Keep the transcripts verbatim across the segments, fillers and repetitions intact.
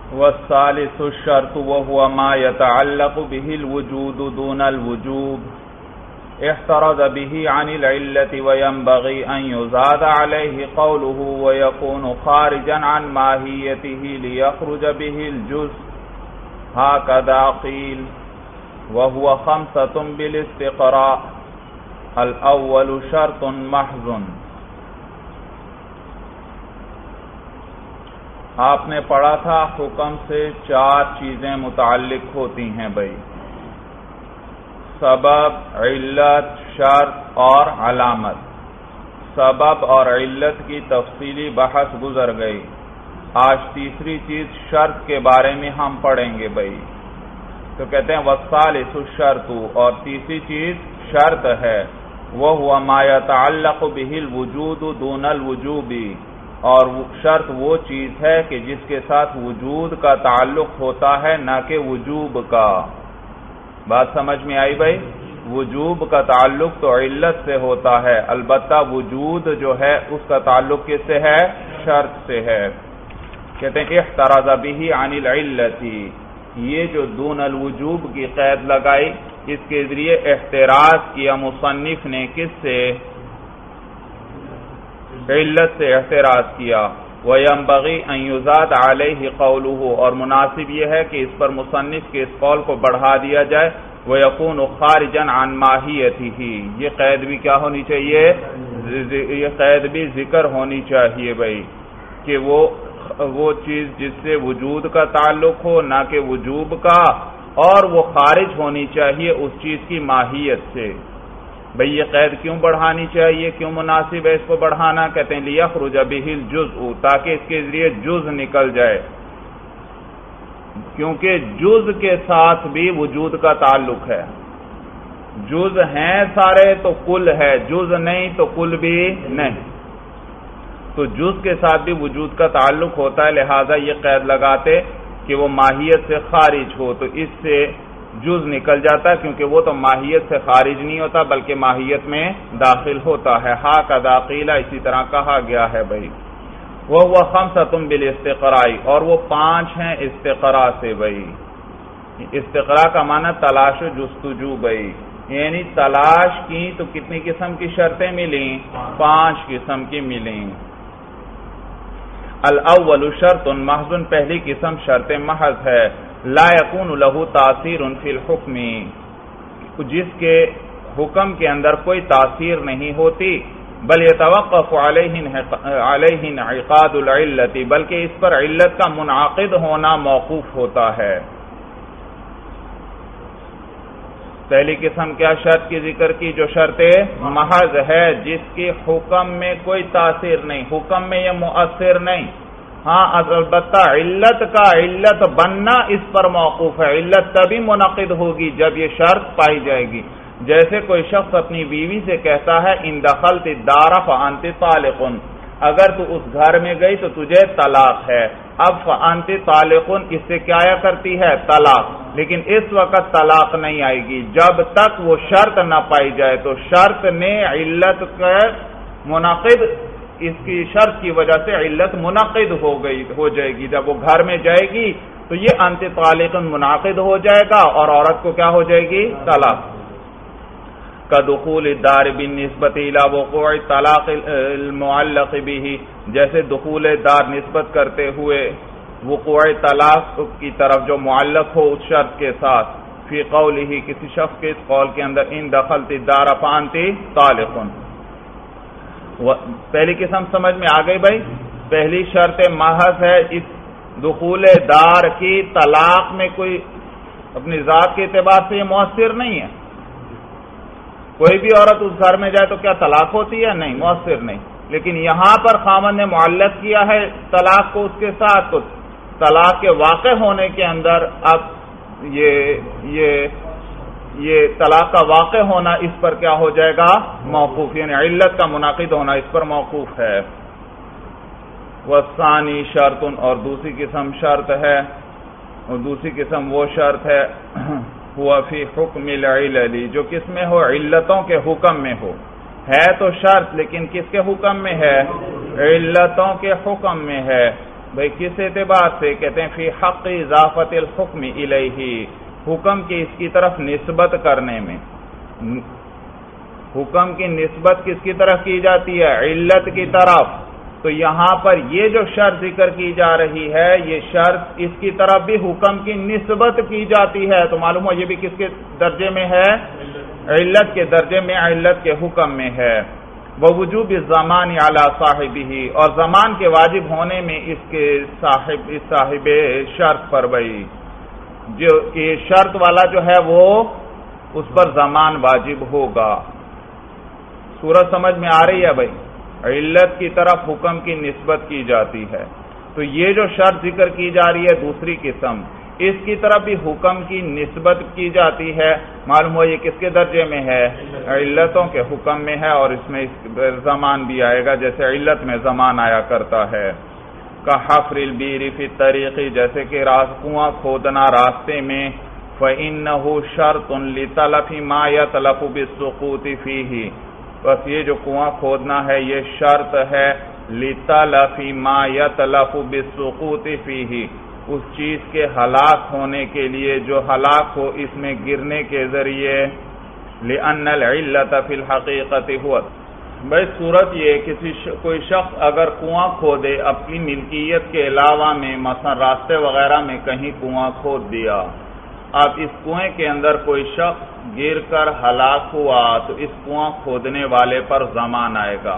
والثالث الشرط وهو ما يتعلق به الوجود دون الوجوب احترز به عن العلة وينبغي أن يزاد عليه قوله ويكون خارجا عن ماهيته ليخرج به الجزء هكذا قيل وهو خمسة بالاستقراء الأول شرط محض. آپ نے پڑھا تھا حکم سے چار چیزیں متعلق ہوتی ہیں بھائی، سبب، علت، شرط اور علامت. سبب اور علت کی تفصیلی بحث گزر گئی. آج تیسری چیز شرط کے بارے میں ہم پڑھیں گے بھائی. تو کہتے ہیں والثالث الشرط، اور تیسری چیز شرط ہے. وَهُوَ مَا يَتَعَلَّقُ بِهِ الْوُجُودُ دُونَ الْوُجُوبِ، اور شرط وہ چیز ہے کہ جس کے ساتھ وجود کا تعلق ہوتا ہے نہ کہ وجوب کا. بات سمجھ میں آئی بھائی؟ وجوب کا تعلق تو علت سے ہوتا ہے، البتہ وجود جو ہے اس کا تعلق کس سے ہے؟ شرط سے ہے. کہتے ہیں احتراز به عن العلت، یہ جو دون الوجوب کی قید لگائی، اس کے ذریعے احتراز کیا مصنف نے کس سے؟ علت سے احتراز کیا. وَيَنبَغِي أَن يُزَادَ عَلَيْهِ قَوْلُهُ، اور مناسب یہ ہے کہ اس پر مصنف کے اس قول کو بڑھا دیا جائے. وَيَكُونُ خَارِجًا عَن مَاهِيَتِهِ، یہ قید بھی کیا ہونی چاہیے؟ یہ قید بھی ذکر ہونی چاہیے بھائی، کہ وہ وہ چیز جس سے وجود کا تعلق ہو نہ کہ وجوب کا، اور وہ خارج ہونی چاہیے اس چیز کی ماہیت سے. بھئی یہ قید کیوں بڑھانی چاہیے، کیوں مناسب ہے اس کو بڑھانا؟ کہتے ہیں لیخرج به الجزء، تاکہ اس کے ذریعے جز نکل جائے، کیونکہ جز کے ساتھ بھی وجود کا تعلق ہے. جز ہیں سارے تو کل ہے، جز نہیں تو کل بھی نہیں. تو جز کے ساتھ بھی وجود کا تعلق ہوتا ہے، لہذا یہ قید لگاتے کہ وہ ماہیت سے خارج ہو، تو اس سے جز نکل جاتا ہے، کیونکہ وہ تو ماہیت سے خارج نہیں ہوتا بلکہ ماہیت میں داخل ہوتا ہے. ہاکذا قیل، اسی طرح کہا گیا ہے بھائی. وہ خمسۃ بالاستقراء، اور وہ پانچ ہیں استقراء سے بھائی. استقراء کا معنی تلاش و جستجو بھائی، یعنی تلاش کی تو کتنی قسم کی شرطیں ملیں؟ پانچ قسم کی ملیں. الاول شرط محض، پہلی قسم شرط محض ہے. لا یکون له تاثیر فی الحکم، جس کے حکم کے اندر کوئی تاثیر نہیں ہوتی. بل یتوقف علیہ انعقاد العلت، بلکہ اس پر علت کا منعقد ہونا موقوف ہوتا ہے. پہلی قسم کیا شرط کی ذکر کی؟ جو شرط محض ہے، جس کے حکم میں کوئی تاثیر نہیں، حکم میں یہ مؤثر نہیں. ہاں البتہ علت کا علت بننا اس پر موقوف ہے. علت تبھی منعقد ہوگی جب یہ شرط پائی جائے گی. جیسے کوئی شخص اپنی بیوی سے کہتا ہے ان دخلت الدار فانت طالق، اگر تو اس گھر میں گئی تو تجھے طلاق ہے. اب فانت طالق اس سے کیا آیا کرتی ہے؟ طلاق. لیکن اس وقت طلاق نہیں آئے گی جب تک وہ شرط نہ پائی جائے. تو شرط نے علت کا منعقد، اس کی شرط کی وجہ سے علت منعقد ہو گئی ہو جائے گی. جب وہ گھر میں جائے گی تو یہ انت طالق منعقد ہو جائے گا اور عورت کو کیا ہو جائے گی؟ طلاق. کدخول الدار بالنسبت الى وقوع طلاق المعلق به، جیسے دخول دار نسبت کرتے ہوئے وقوع طلاق کی طرف جو معلق ہو اس شرط کے ساتھ. فی قولہ، کسی شخص کے اس قول کے اندر ان دخلت الدار فانت طالق. پہلی قسم سمجھ میں آ گئی بھائی؟ پہلی شرط محض ہے، اس دخول دار کی طلاق میں کوئی اپنی ذات کے اعتبار سے یہ مؤثر نہیں ہے. کوئی بھی عورت اس گھر میں جائے تو کیا طلاق ہوتی ہے؟ نہیں، مؤثر نہیں. لیکن یہاں پر خاوند نے معلق کیا ہے طلاق کو اس کے ساتھ، تو طلاق کے واقع ہونے کے اندر اب یہ یہ یہ طلاق کا واقع ہونا اس پر کیا ہو جائے گا؟ موقوف، یعنی علت کا منعقد ہونا اس پر موقوف ہے. والثانی شرط، اور دوسری قسم شرط ہے، اور دوسری قسم وہ شرط ہے ہوا فی حکم العلل، جو کس میں ہو؟ علتوں کے حکم میں ہو. ہے تو شرط لیکن کس کے حکم میں ہے؟ علتوں کے حکم میں ہے. بھئی کس اعتبار سے؟ کہتے ہیں فی حق اضافت الحکم الیہ، حکم کی اس کی طرف نسبت کرنے میں. حکم کی نسبت کس کی طرف کی جاتی ہے؟ علت کی طرف. تو یہاں پر یہ جو شرط ذکر کی جا رہی ہے، یہ شرط اس کی طرف بھی حکم کی نسبت کی جاتی ہے. تو معلوم ہو یہ بھی کس کے درجے میں ہے؟ علت کے درجے میں، علت کے حکم میں ہے. ووجوب الزمان علی صاحبہ، اور زمان کے واجب ہونے میں اس کے صاحب اس صاحب شرط پر بھئی جو کہ شرط والا جو ہے وہ اس پر زمان واجب ہوگا. صورت سمجھ میں آ رہی ہے بھئی؟ علت کی طرف حکم کی نسبت کی جاتی ہے. تو یہ جو شرط ذکر کی جا رہی ہے دوسری قسم، اس کی طرف بھی حکم کی نسبت کی جاتی ہے. معلوم ہو یہ کس کے درجے میں ہے؟ علتوں کے حکم میں ہے، اور اس میں زمان بھی آئے گا جیسے علت میں زمان آیا کرتا ہے. کا حفر البیر فی الطریق، جیسے کہ کنواں کھودنا راستے میں. فإنه شرط لطلب ما يطلب بالسقوط فيه، بس یہ جو کنواں کھودنا ہے یہ شرط ہے لطلب ما يطلب بالسقوط فيه، اس چیز کے ہلاک ہونے کے لیے جو ہلاک ہو اس میں گرنے کے ذریعے. لأن العلت فی الحقیقت ہوا، بھائی صورت یہ کسی ش... کوئی شخص اگر کنواں کھودے اپنی ملکیت کے علاوہ میں، مثلا راستے وغیرہ میں کہیں کنواں کھود دیا، اب اس کنویں کے اندر کوئی شخص گر کر ہلاک ہوا تو اس کنواں کھودنے والے پر زمان آئے گا.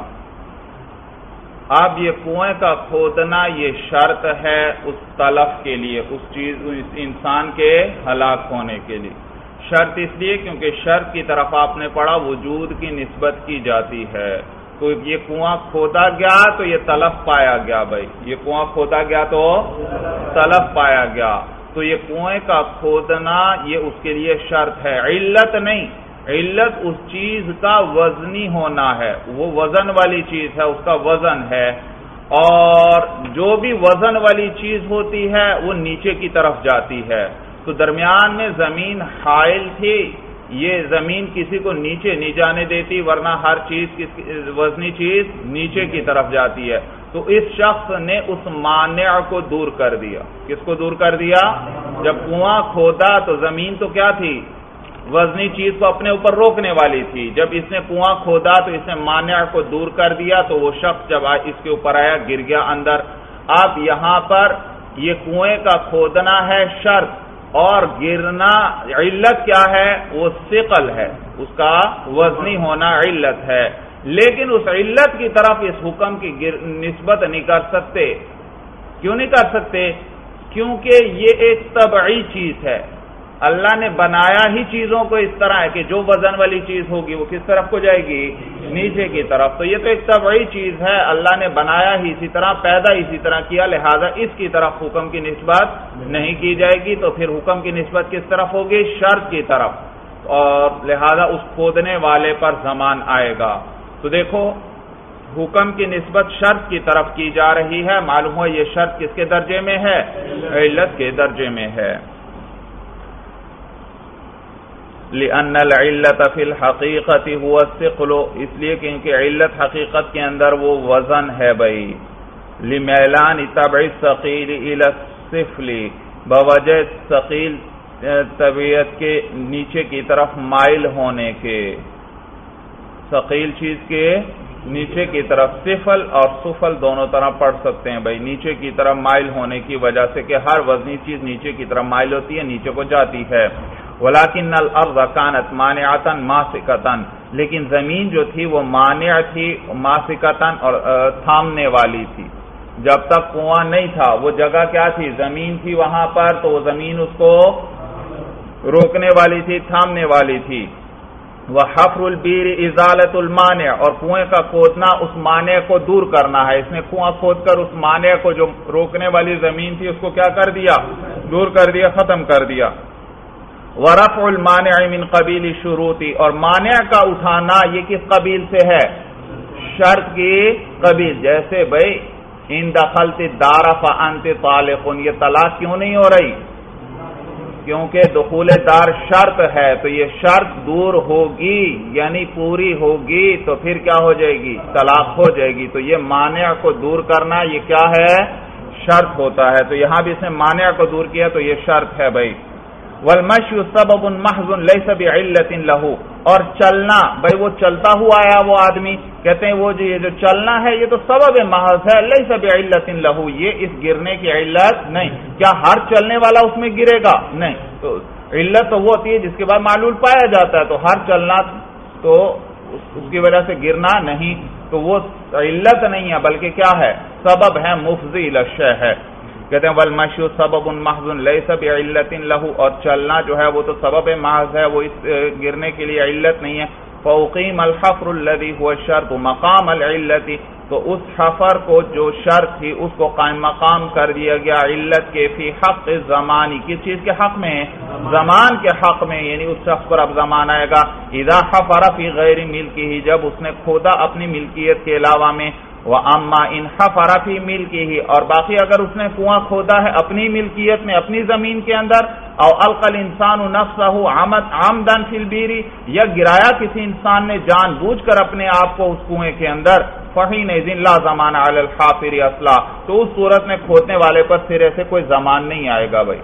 اب یہ کنویں کا کھودنا یہ شرط ہے اس تلف کے لیے، اس چیز اس انسان کے ہلاک ہونے کے لیے. شرط اس لیے کیونکہ شرط کی طرف آپ نے پڑھا وجود کی نسبت کی جاتی ہے. تو یہ کنواں کھودا گیا تو یہ تلف پایا گیا. بھائی یہ کنواں کھودا گیا تو تلف پایا گیا. تو یہ کنویں کا کھودنا یہ اس کے لیے شرط ہے، علت نہیں. علت اس چیز کا وزنی ہونا ہے، وہ وزن والی چیز ہے، اس کا وزن ہے. اور جو بھی وزن والی چیز ہوتی ہے وہ نیچے کی طرف جاتی ہے. تو درمیان میں زمین حائل تھی، یہ زمین کسی کو نیچے نہیں جانے دیتی، ورنہ ہر چیز وزنی چیز نیچے کی طرف جاتی ہے. تو اس شخص نے اس مانع کو دور کر دیا. کس کو دور کر دیا؟ جب کنواں کھودا تو زمین تو کیا تھی؟ وزنی چیز کو اپنے اوپر روکنے والی تھی. جب اس نے کنواں کھودا تو اس نے مانع کو دور کر دیا، تو وہ شخص جب اس کے اوپر آیا گر گیا اندر. اب یہاں پر یہ کنویں کا کھودنا ہے شرط، اور گرنا علت کیا ہے؟ وہ ثقل ہے، اس کا وزنی ہونا علت ہے. لیکن اس علت کی طرف اس حکم کی نسبت نہیں کر سکتے. کیوں نہیں کر سکتے؟ کیونکہ یہ ایک طبعی چیز ہے. اللہ نے بنایا ہی چیزوں کو اس طرح ہے کہ جو وزن والی چیز ہوگی وہ کس طرف کو جائے گی؟ نیچے کی طرف. تو یہ تو ایک طبعی چیز ہے، اللہ نے بنایا ہی اسی طرح، پیدا اسی طرح کیا، لہذا اس کی طرف حکم کی نسبت نہیں کی جائے گی. تو پھر حکم کی نسبت کس طرف ہوگی؟ شرط کی طرف. اور لہذا اس کھودنے والے پر زمان آئے گا. تو دیکھو حکم کی نسبت شرط کی طرف کی جا رہی ہے. معلوم ہو یہ شرط کس کے درجے میں ہے؟ علت کے درجے میں ہے. لأن العلت فی الحقیقت هو الثقل، اس لیے کیونکہ علت حقیقت کے اندر وہ وزن ہے. بھائی لمیلان طبع الثقیل الى السفل، بوجہ ثقیل طبیعت کے نیچے کی طرف مائل ہونے کے. ثقیل چیز کے نیچے کی طرف، سفل اور سفل دونوں طرح پڑھ سکتے ہیں. بھائی نیچے کی طرف مائل ہونے کی وجہ سے کہ ہر وزنی چیز نیچے کی طرف مائل ہوتی ہے، نیچے کو جاتی ہے. وَلَكِنَّ الْأَرْضَ كَانَتْ مَانِعَةً مَاسِكَةً، لیکن زمین جو تھی وہ مانع تھی، ماسکتاً اور تھامنے والی تھی. جب تک کنواں نہیں تھا وہ جگہ کیا تھی؟ زمین تھی وہاں پر، تو وہ زمین اس کو روکنے والی تھی، تھامنے والی تھی. وَحَفْرُ الْبِيرِ إِزَالَةُ الْمَانِعِ، اور کنویں کا کھودنا اس مانع کو دور کرنا ہے. اس نے کنواں کھود کر اس مانع کو جو روکنے والی زمین تھی اس کو کیا کر دیا؟ دور کر دیا، ختم کر دیا. وَرَفْعُ الْمَانِعِ مِنْ قَبِيلِ الشُّرُوطِ، اور مانع کا اٹھانا یہ کس قبیل سے ہے؟ شرط کی قبیل. جیسے بھئی ان دخلت الدار فانت طالق، یہ طلاق کیوں نہیں ہو رہی؟ کیونکہ دخول دار شرط ہے. تو یہ شرط دور ہوگی یعنی پوری ہوگی تو پھر کیا ہو جائے گی؟ طلاق ہو جائے گی. تو یہ مانع کو دور کرنا یہ کیا ہے؟ شرط ہوتا ہے، تو یہاں بھی اس نے مانع کو دور کیا تو یہ شرط ہے بھائی. والمشی سبب محض لیس بعلت لہ، اور چلنا بھائی وہ چلتا ہوا آیا وہ آدمی، کہتے ہیں وہ جو یہ جو چلنا ہے یہ تو سبب محض ہے، لیس بعلت لہ، یہ اس گرنے کی علت نہیں. کیا ہر چلنے والا اس میں گرے گا؟ نہیں. تو علت تو وہ ہوتی ہے جس کے بعد معلول پایا جاتا ہے، تو ہر چلنا تو اس کی وجہ سے گرنا نہیں، تو وہ علت نہیں ہے بلکہ کیا ہے؟ سبب ہے، مفضی الی الشیء ہے. کہتے ہیں والمشی سبب محض لیس بعلت لہ، اور چلنا جو ہے وہ تو سبب محض ہے، وہ اس گرنے کے لیے علت نہیں ہے. فاقیم الحفر الذی هو الشرط مقام العلت، تو اس حفر کو جو شرط تھی اس کو قائم مقام کر دیا گیا علت کے، فی حق زمانی، کس چیز کے حق میں؟ زمان کے حق میں، یعنی اس شخص پر اب زمان آئے گا. اذا حفر فی غیر ملکہ، جب اس نے کھودا اپنی ملکیت کے علاوہ میں. وَأَمَّا إِنْ حَفَرَ فِي مِلْكِهِ، اور باقی اگر اس نے کنواں کھودا ہے اپنی ملکیت میں، اپنی زمین کے اندر، او القى الانسان نفسه عمدا فی البیر، یا گرایا کسی انسان نے جان بوجھ کر اپنے آپ کو اس کنویں کے اندر، فحینئذ لا ضمان علی الحافر اصلا، تو اس صورت میں کھودنے والے پر سرے سے کوئی ضمان نہیں آئے گا بھائی.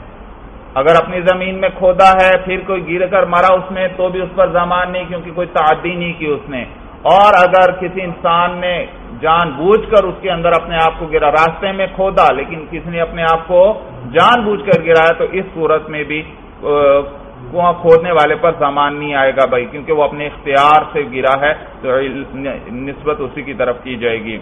اگر اپنی زمین میں کھودا ہے پھر کوئی گر کر مرا اس میں تو بھی اس پر ضمان نہیں، کیونکہ کوئی تعدی نہیں کی اس نے. اور اگر کسی انسان نے جان بوجھ کر اس کے اندر اپنے آپ کو گرا، راستے میں کھودا لیکن کسی نے اپنے آپ کو جان بوجھ کر گرایا، تو اس صورت میں بھی کنواں کھودنے والے پر ضمان نہیں آئے گا بھائی، کیونکہ وہ اپنے اختیار سے گرا ہے تو نسبت اسی کی طرف کی جائے گی.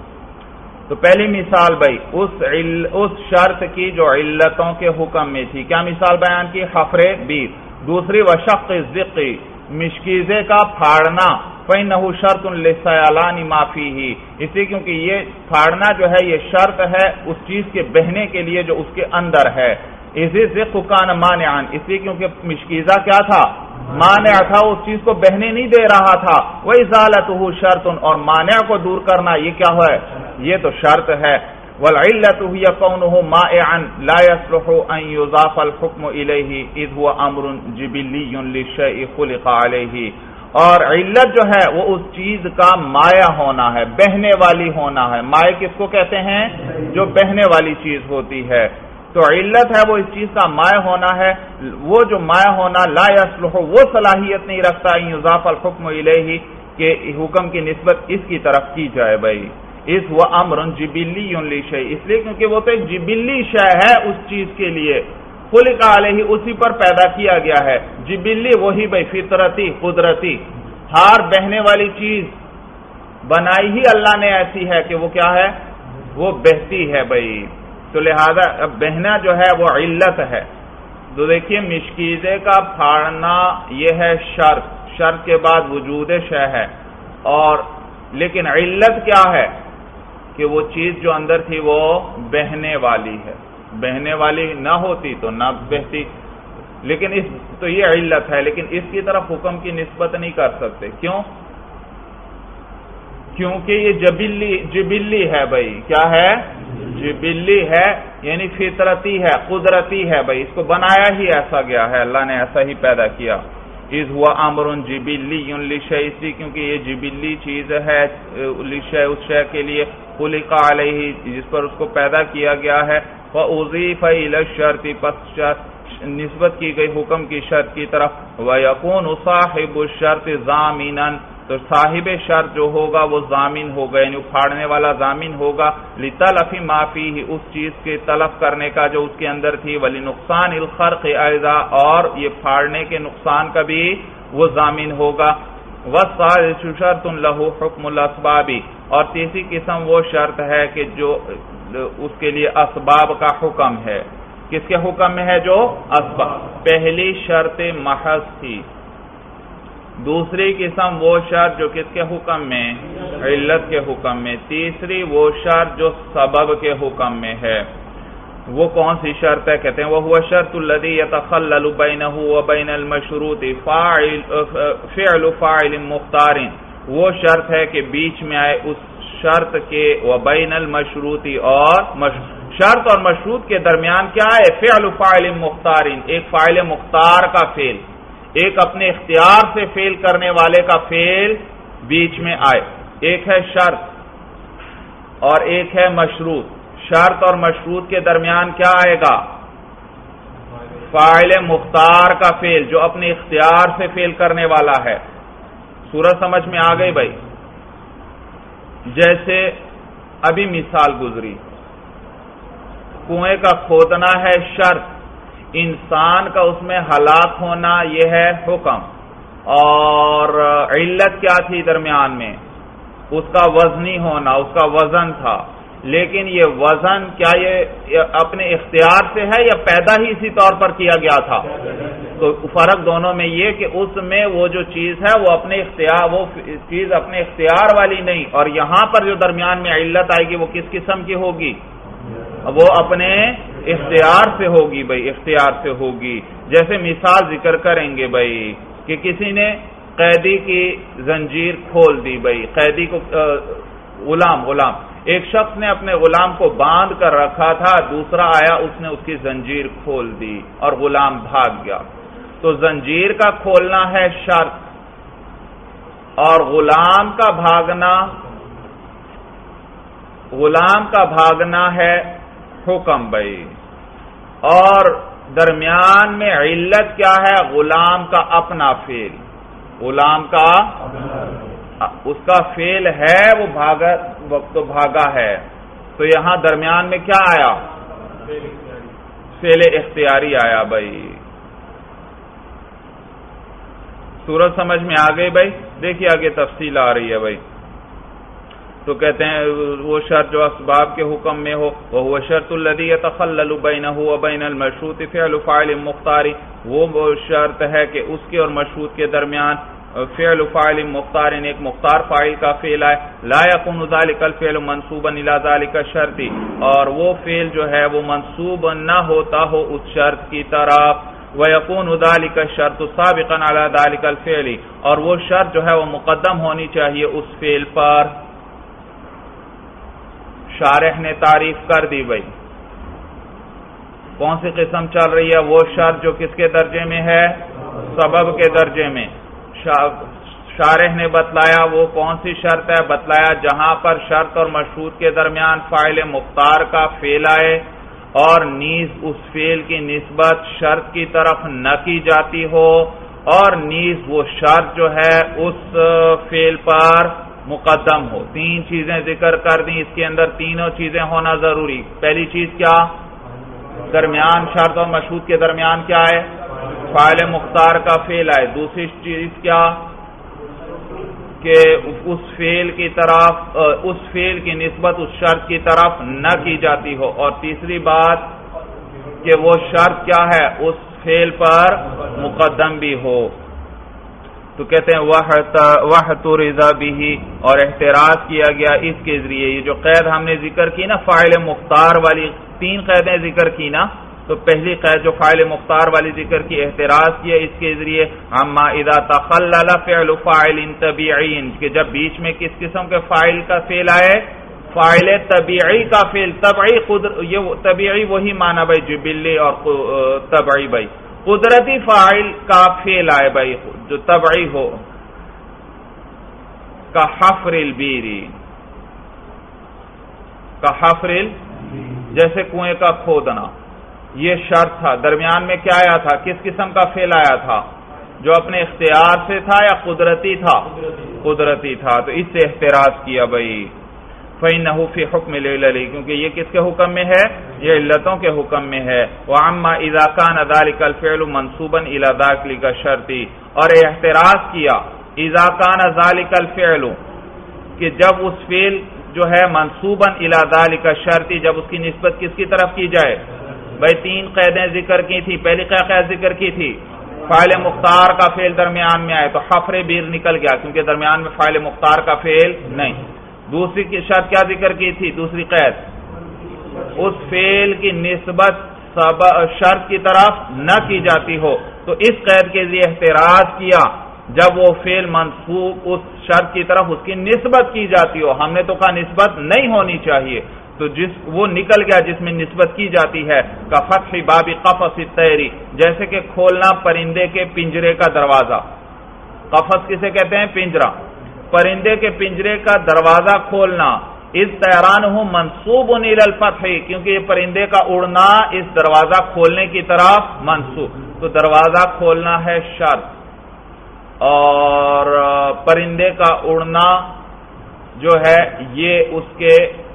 تو پہلی مثال بھائی اس عل اس شرط کی جو علتوں کے حکم میں تھی، کیا مثال بیان کی؟ حفر بیر. دوسری وشق الزق، مشکیزے کا پھاڑنا، فإنه شرط لسیلان ما فیہ، اس لیے کیونکہ یہ پھاڑنا جو ہے یہ شرط ہے اس چیز کے بہنے کے لیے جو اس کے اندر ہے. اذ الزق کان مانعا، اس لیے کیونکہ مشکیزہ کیا تھا؟ مانع تھا، اس چیز کو بہنے نہیں دے رہا تھا. وازالته شرط، اور مانع کو دور کرنا یہ کیا ہے؟ یہ تو شرط ہے. والعلت هي كونه مائعا لا يصلح ان يضاف الحكم اليه اذ هو امر جبلی للشيء خلق عليه، اور علت جو ہے وہ اس چیز کا مائع ہونا ہے، بہنے والی ہونا ہے. مائع کس کو کہتے ہیں؟ جو بہنے والی چیز ہوتی ہے. تو علت ہے وہ اس چیز کا مائع ہونا ہے، وہ جو مائع ہونا لا يصلح، وہ صلاحیت نہیں رکھتا ان يضاف الحكم اليه کہ حکم کی نسبت اس کی طرف کی جائے بھائی. اس وہ امر جبلی لشیء، اس لیے کیونکہ وہ تو ایک جبلی شے ہے اس چیز کے لیے، خلق علیہ، اسی پر پیدا کیا گیا ہے. جبلی وہی بھائی فطرتی، قدرتی، ہار بہنے والی چیز بنائی ہی اللہ نے ایسی ہے کہ وہ کیا ہے؟ وہ بہتی ہے بھائی. تو لہذا اب بہنا جو ہے وہ علت ہے. تو دیکھیے مشکیزے کا پھاڑنا یہ ہے شرط، شرط کے بعد وجود شے ہے، اور لیکن علت کیا ہے؟ کہ وہ چیز جو اندر تھی وہ بہنے والی ہے، بہنے والی نہ ہوتی تو نہ بہتی. لیکن اس تو یہ علت ہے، لیکن اس کی طرف حکم کی نسبت نہیں کر سکتے. کیوں؟ کیونکہ یہ جبلی جبلی ہے بھائی. کیا ہے؟ جبلی ہے، یعنی فطرتی ہے، قدرتی ہے بھائی. اس کو بنایا ہی ایسا گیا ہے، اللہ نے ایسا ہی پیدا کیا. اذ ہوا امر جبلی لشیء، اس لیے کیونکہ یہ جبلی چیز ہے لشیء، اس شے کے لیے، خلق علیہ جس پر اس کو پیدا کیا گیا ہے. فاضیف الی الشرط، پس نسبت کی گئی حکم کی شرط کی طرف. ویکون صاحب الشرط ضامنا، تو صاحب شرط جو ہوگا وہ ضامن ہوگا، یعنی پھاڑنے والا ضامن ہوگا. لتلف ما فیہ، اس چیز کے تلف کرنے کا جو اس کے اندر تھی. ولنقصان الخرق ایضا، اور یہ پھاڑنے کے نقصان کا بھی وہ ضامن ہوگا. والثالث شرط لہ حکم الاسباب، اور تیسری قسم وہ شرط ہے کہ جو اس کے لیے اسباب کا حکم ہے. کس کے حکم میں ہے؟ جو اسباب. پہلی شرط محض تھی. دوسری قسم وہ شرط جو کس کے حکم میں؟ علت کے حکم میں. تیسری وہ شرط جو سبب کے حکم میں ہے. وہ کون سی شرط ہے؟ کہتے ہیں وہ ہوا شرط الذی یتخلل بینہ وبین المشروط فاعل فعل فاعل مختار، وہ شرط ہے کہ بیچ میں آئے اس شرط کے وبین المشروط، اور شرط اور مشروط کے درمیان کیا ہے؟ فعل فاعل مختار، ایک فاعل مختار کا فعل، ایک اپنے اختیار سے فعل کرنے والے کا فعل بیچ میں آئے. ایک ہے شرط اور ایک ہے مشروط. شرط اور مشروط کے درمیان کیا آئے گا؟ فاعل مختار کا فعل جو اپنے اختیار سے فعل کرنے والا ہے. صورت سمجھ میں آ گئی بھائی؟ جیسے ابھی مثال گزری، کنویں کا کھودنا ہے شرط، انسان کا اس میں ہلاک ہونا یہ ہے حکم، اور علت کیا تھی درمیان میں؟ اس کا وزنی ہونا، اس کا وزن تھا. لیکن یہ وزن کیا یہ اپنے اختیار سے ہے یا پیدا ہی اسی طور پر کیا گیا تھا؟ تو فرق دونوں میں یہ کہ اس میں وہ جو چیز ہے وہ اپنے اختیار وہ چیز اپنے اختیار والی نہیں، اور یہاں پر جو درمیان میں علت آئے گی وہ کس قسم کی ہوگی؟ وہ اپنے اختیار سے ہوگی بھائی، اختیار سے ہوگی. جیسے مثال ذکر کریں گے بھائی کہ کسی نے قیدی کی زنجیر کھول دی بھائی، قیدی کو غلام غلام ایک شخص نے اپنے غلام کو باندھ کر رکھا تھا، دوسرا آیا اس نے اس کی زنجیر کھول دی اور غلام بھاگ گیا. تو زنجیر کا کھولنا ہے شرط اور غلام کا بھاگنا غلام کا بھاگنا ہے حکم بھائی. اور درمیان میں علت کیا ہے؟ غلام کا اپنا فعل، غلام کا اس کا فعل ہے وہ بھاگا وقت تو بھاگا ہے. تو یہاں درمیان میں کیا آیا؟ فعل اختیاری آیا بھائی. صورت سمجھ میں آ گئی بھائی؟ دیکھیے آگے تفصیل آ رہی ہے بھائی. تو کہتے ہیں وہ شرط جو اسباب کے حکم میں ہو وہ شرط الذی یتخلل بینہ وبین المشروط فعل فاعل مختار، وہ شرط ہے کہ اس کے اور مشروط کے درمیان فعل فاعل مختار ایک مختار فاعل کا فعل ہے. لا یکون ذلک الفعل منصوبا الی ذلک الشرط، اور وہ فعل جو ہے وہ منصوب نہ ہوتا ہو اس شرط کی طرف. وَيَكُونُ ذَلِكَ الشَّرْطُ سَابِقًا عَلَى ذَلِكَ الْفِعْلِ، اور وہ شرط جو ہے وہ مقدم ہونی چاہیے اس فعل پر. شارح نے تعریف کر دی بھائی کون سی قسم چل رہی ہے؟ وہ شرط جو کس کے درجے میں ہے؟ سبب کے درجے میں. شارح نے بتلایا وہ کون سی شرط ہے، بتلایا جہاں پر شرط اور مشروط کے درمیان فاعل مختار کا فعل آئے اور نیز اس فعل کی نسبت شرط کی طرف نہ کی جاتی ہو، اور نیز وہ شرط جو ہے اس فعل پر مقدم ہو. تین چیزیں ذکر کر دیں، اس کے اندر تینوں چیزیں ہونا ضروری. پہلی چیز کیا؟ درمیان شرط اور مشروط کے درمیان کیا ہے؟ فاعل مختار کا فعل ہے. دوسری چیز کیا؟ کہ اس فعل کی طرف اس فعل کی نسبت اس شرط کی طرف نہ کی جاتی ہو، اور تیسری بات کہ وہ شرط کیا ہے اس فعل پر مقدم بھی ہو. تو کہتے ہیں وَاحْتُرِزَ بِهِ، اور احتراز کیا گیا اس کے ذریعے. یہ جو قید ہم نے ذکر کی نا فاعل مختار والی، تین قیدیں ذکر کی نا، تو پہلی قید جو فاعل مختار والی ذکر کی احتراز کیا اس کے ذریعے اما اذا تخلل فعل فاعل طبیعی، کہ جب بیچ میں کس قسم کے فاعل کا فعل آئے؟ فاعل طبیعی کا فعل. طبعی قدر یہ طبیعی وہی معنی بھائی جبلی اور طبعی بھائی. قدرتی فاعل کا فعل آئے بھائی جو طبعی ہو، کا حفر البیری، کا حفر ال جیسے کنویں کا کھودنا، یہ شرط تھا. درمیان میں کیا آیا تھا؟ کس قسم کا فعل آیا تھا؟ جو اپنے اختیار سے تھا یا قدرتی تھا؟ قدرتی تھا. تو اس سے احتراز کیا بھائی. فَإِنَّهُ فِي حُكْمِ الْعِلَلِ، کیونکہ یہ کس کے حکم میں ہے؟ یہ علتوں کے حکم میں ہے. وَعَمَّا إِذَا كَانَ ذَلِكَ الْفِعْلُ مَنْصُوبًا إِلَى ذَلِكَ الشَّرْطِ، اور احتراز کیا إِذَا كَانَ ذَلِكَ الْفِعْلُ، کہ جب اس فعل جو ہے منصوباً إِلَى ذَلِكَ الشَّرْطِ، جب اس کی نسبت کس کی طرف کی جائے؟ بھائی تین قیدیں ذکر کی تھی. پہلی قید ذکر کی تھی فاعل مختار کا فعل درمیان میں آئے تو حفر بیر نکل گیا کیونکہ درمیان میں فاعل مختار کا فعل نہیں. دوسری کی شرط کیا ذکر کی تھی؟ دوسری قید اس فعل کی نسبت شرط کی طرف نہ کی جاتی ہو. تو اس قید کے لیے احتراز کیا جب وہ فعل منصوب اس شرط کی طرف اس کی نسبت کی جاتی ہو. ہم نے تو کہا نسبت نہیں ہونی چاہیے، تو جس وہ نکل گیا جس میں نسبت کی جاتی ہے. کا فتح باب قفص الطیر، جیسے کہ کھولنا پرندے کے پنجرے کا دروازہ. قفص کسے کہتے ہیں؟ پنجرہ. پرندے کے پنجرے کا دروازہ کھولنا اذ طیرانہ منصوب الی الفتح، کیونکہ یہ پرندے کا اڑنا اس دروازہ کھولنے کی طرف منصوب، تو دروازہ کھولنا ہے شرط، اور پرندے کا اڑنا جو ہے یہ اس کے،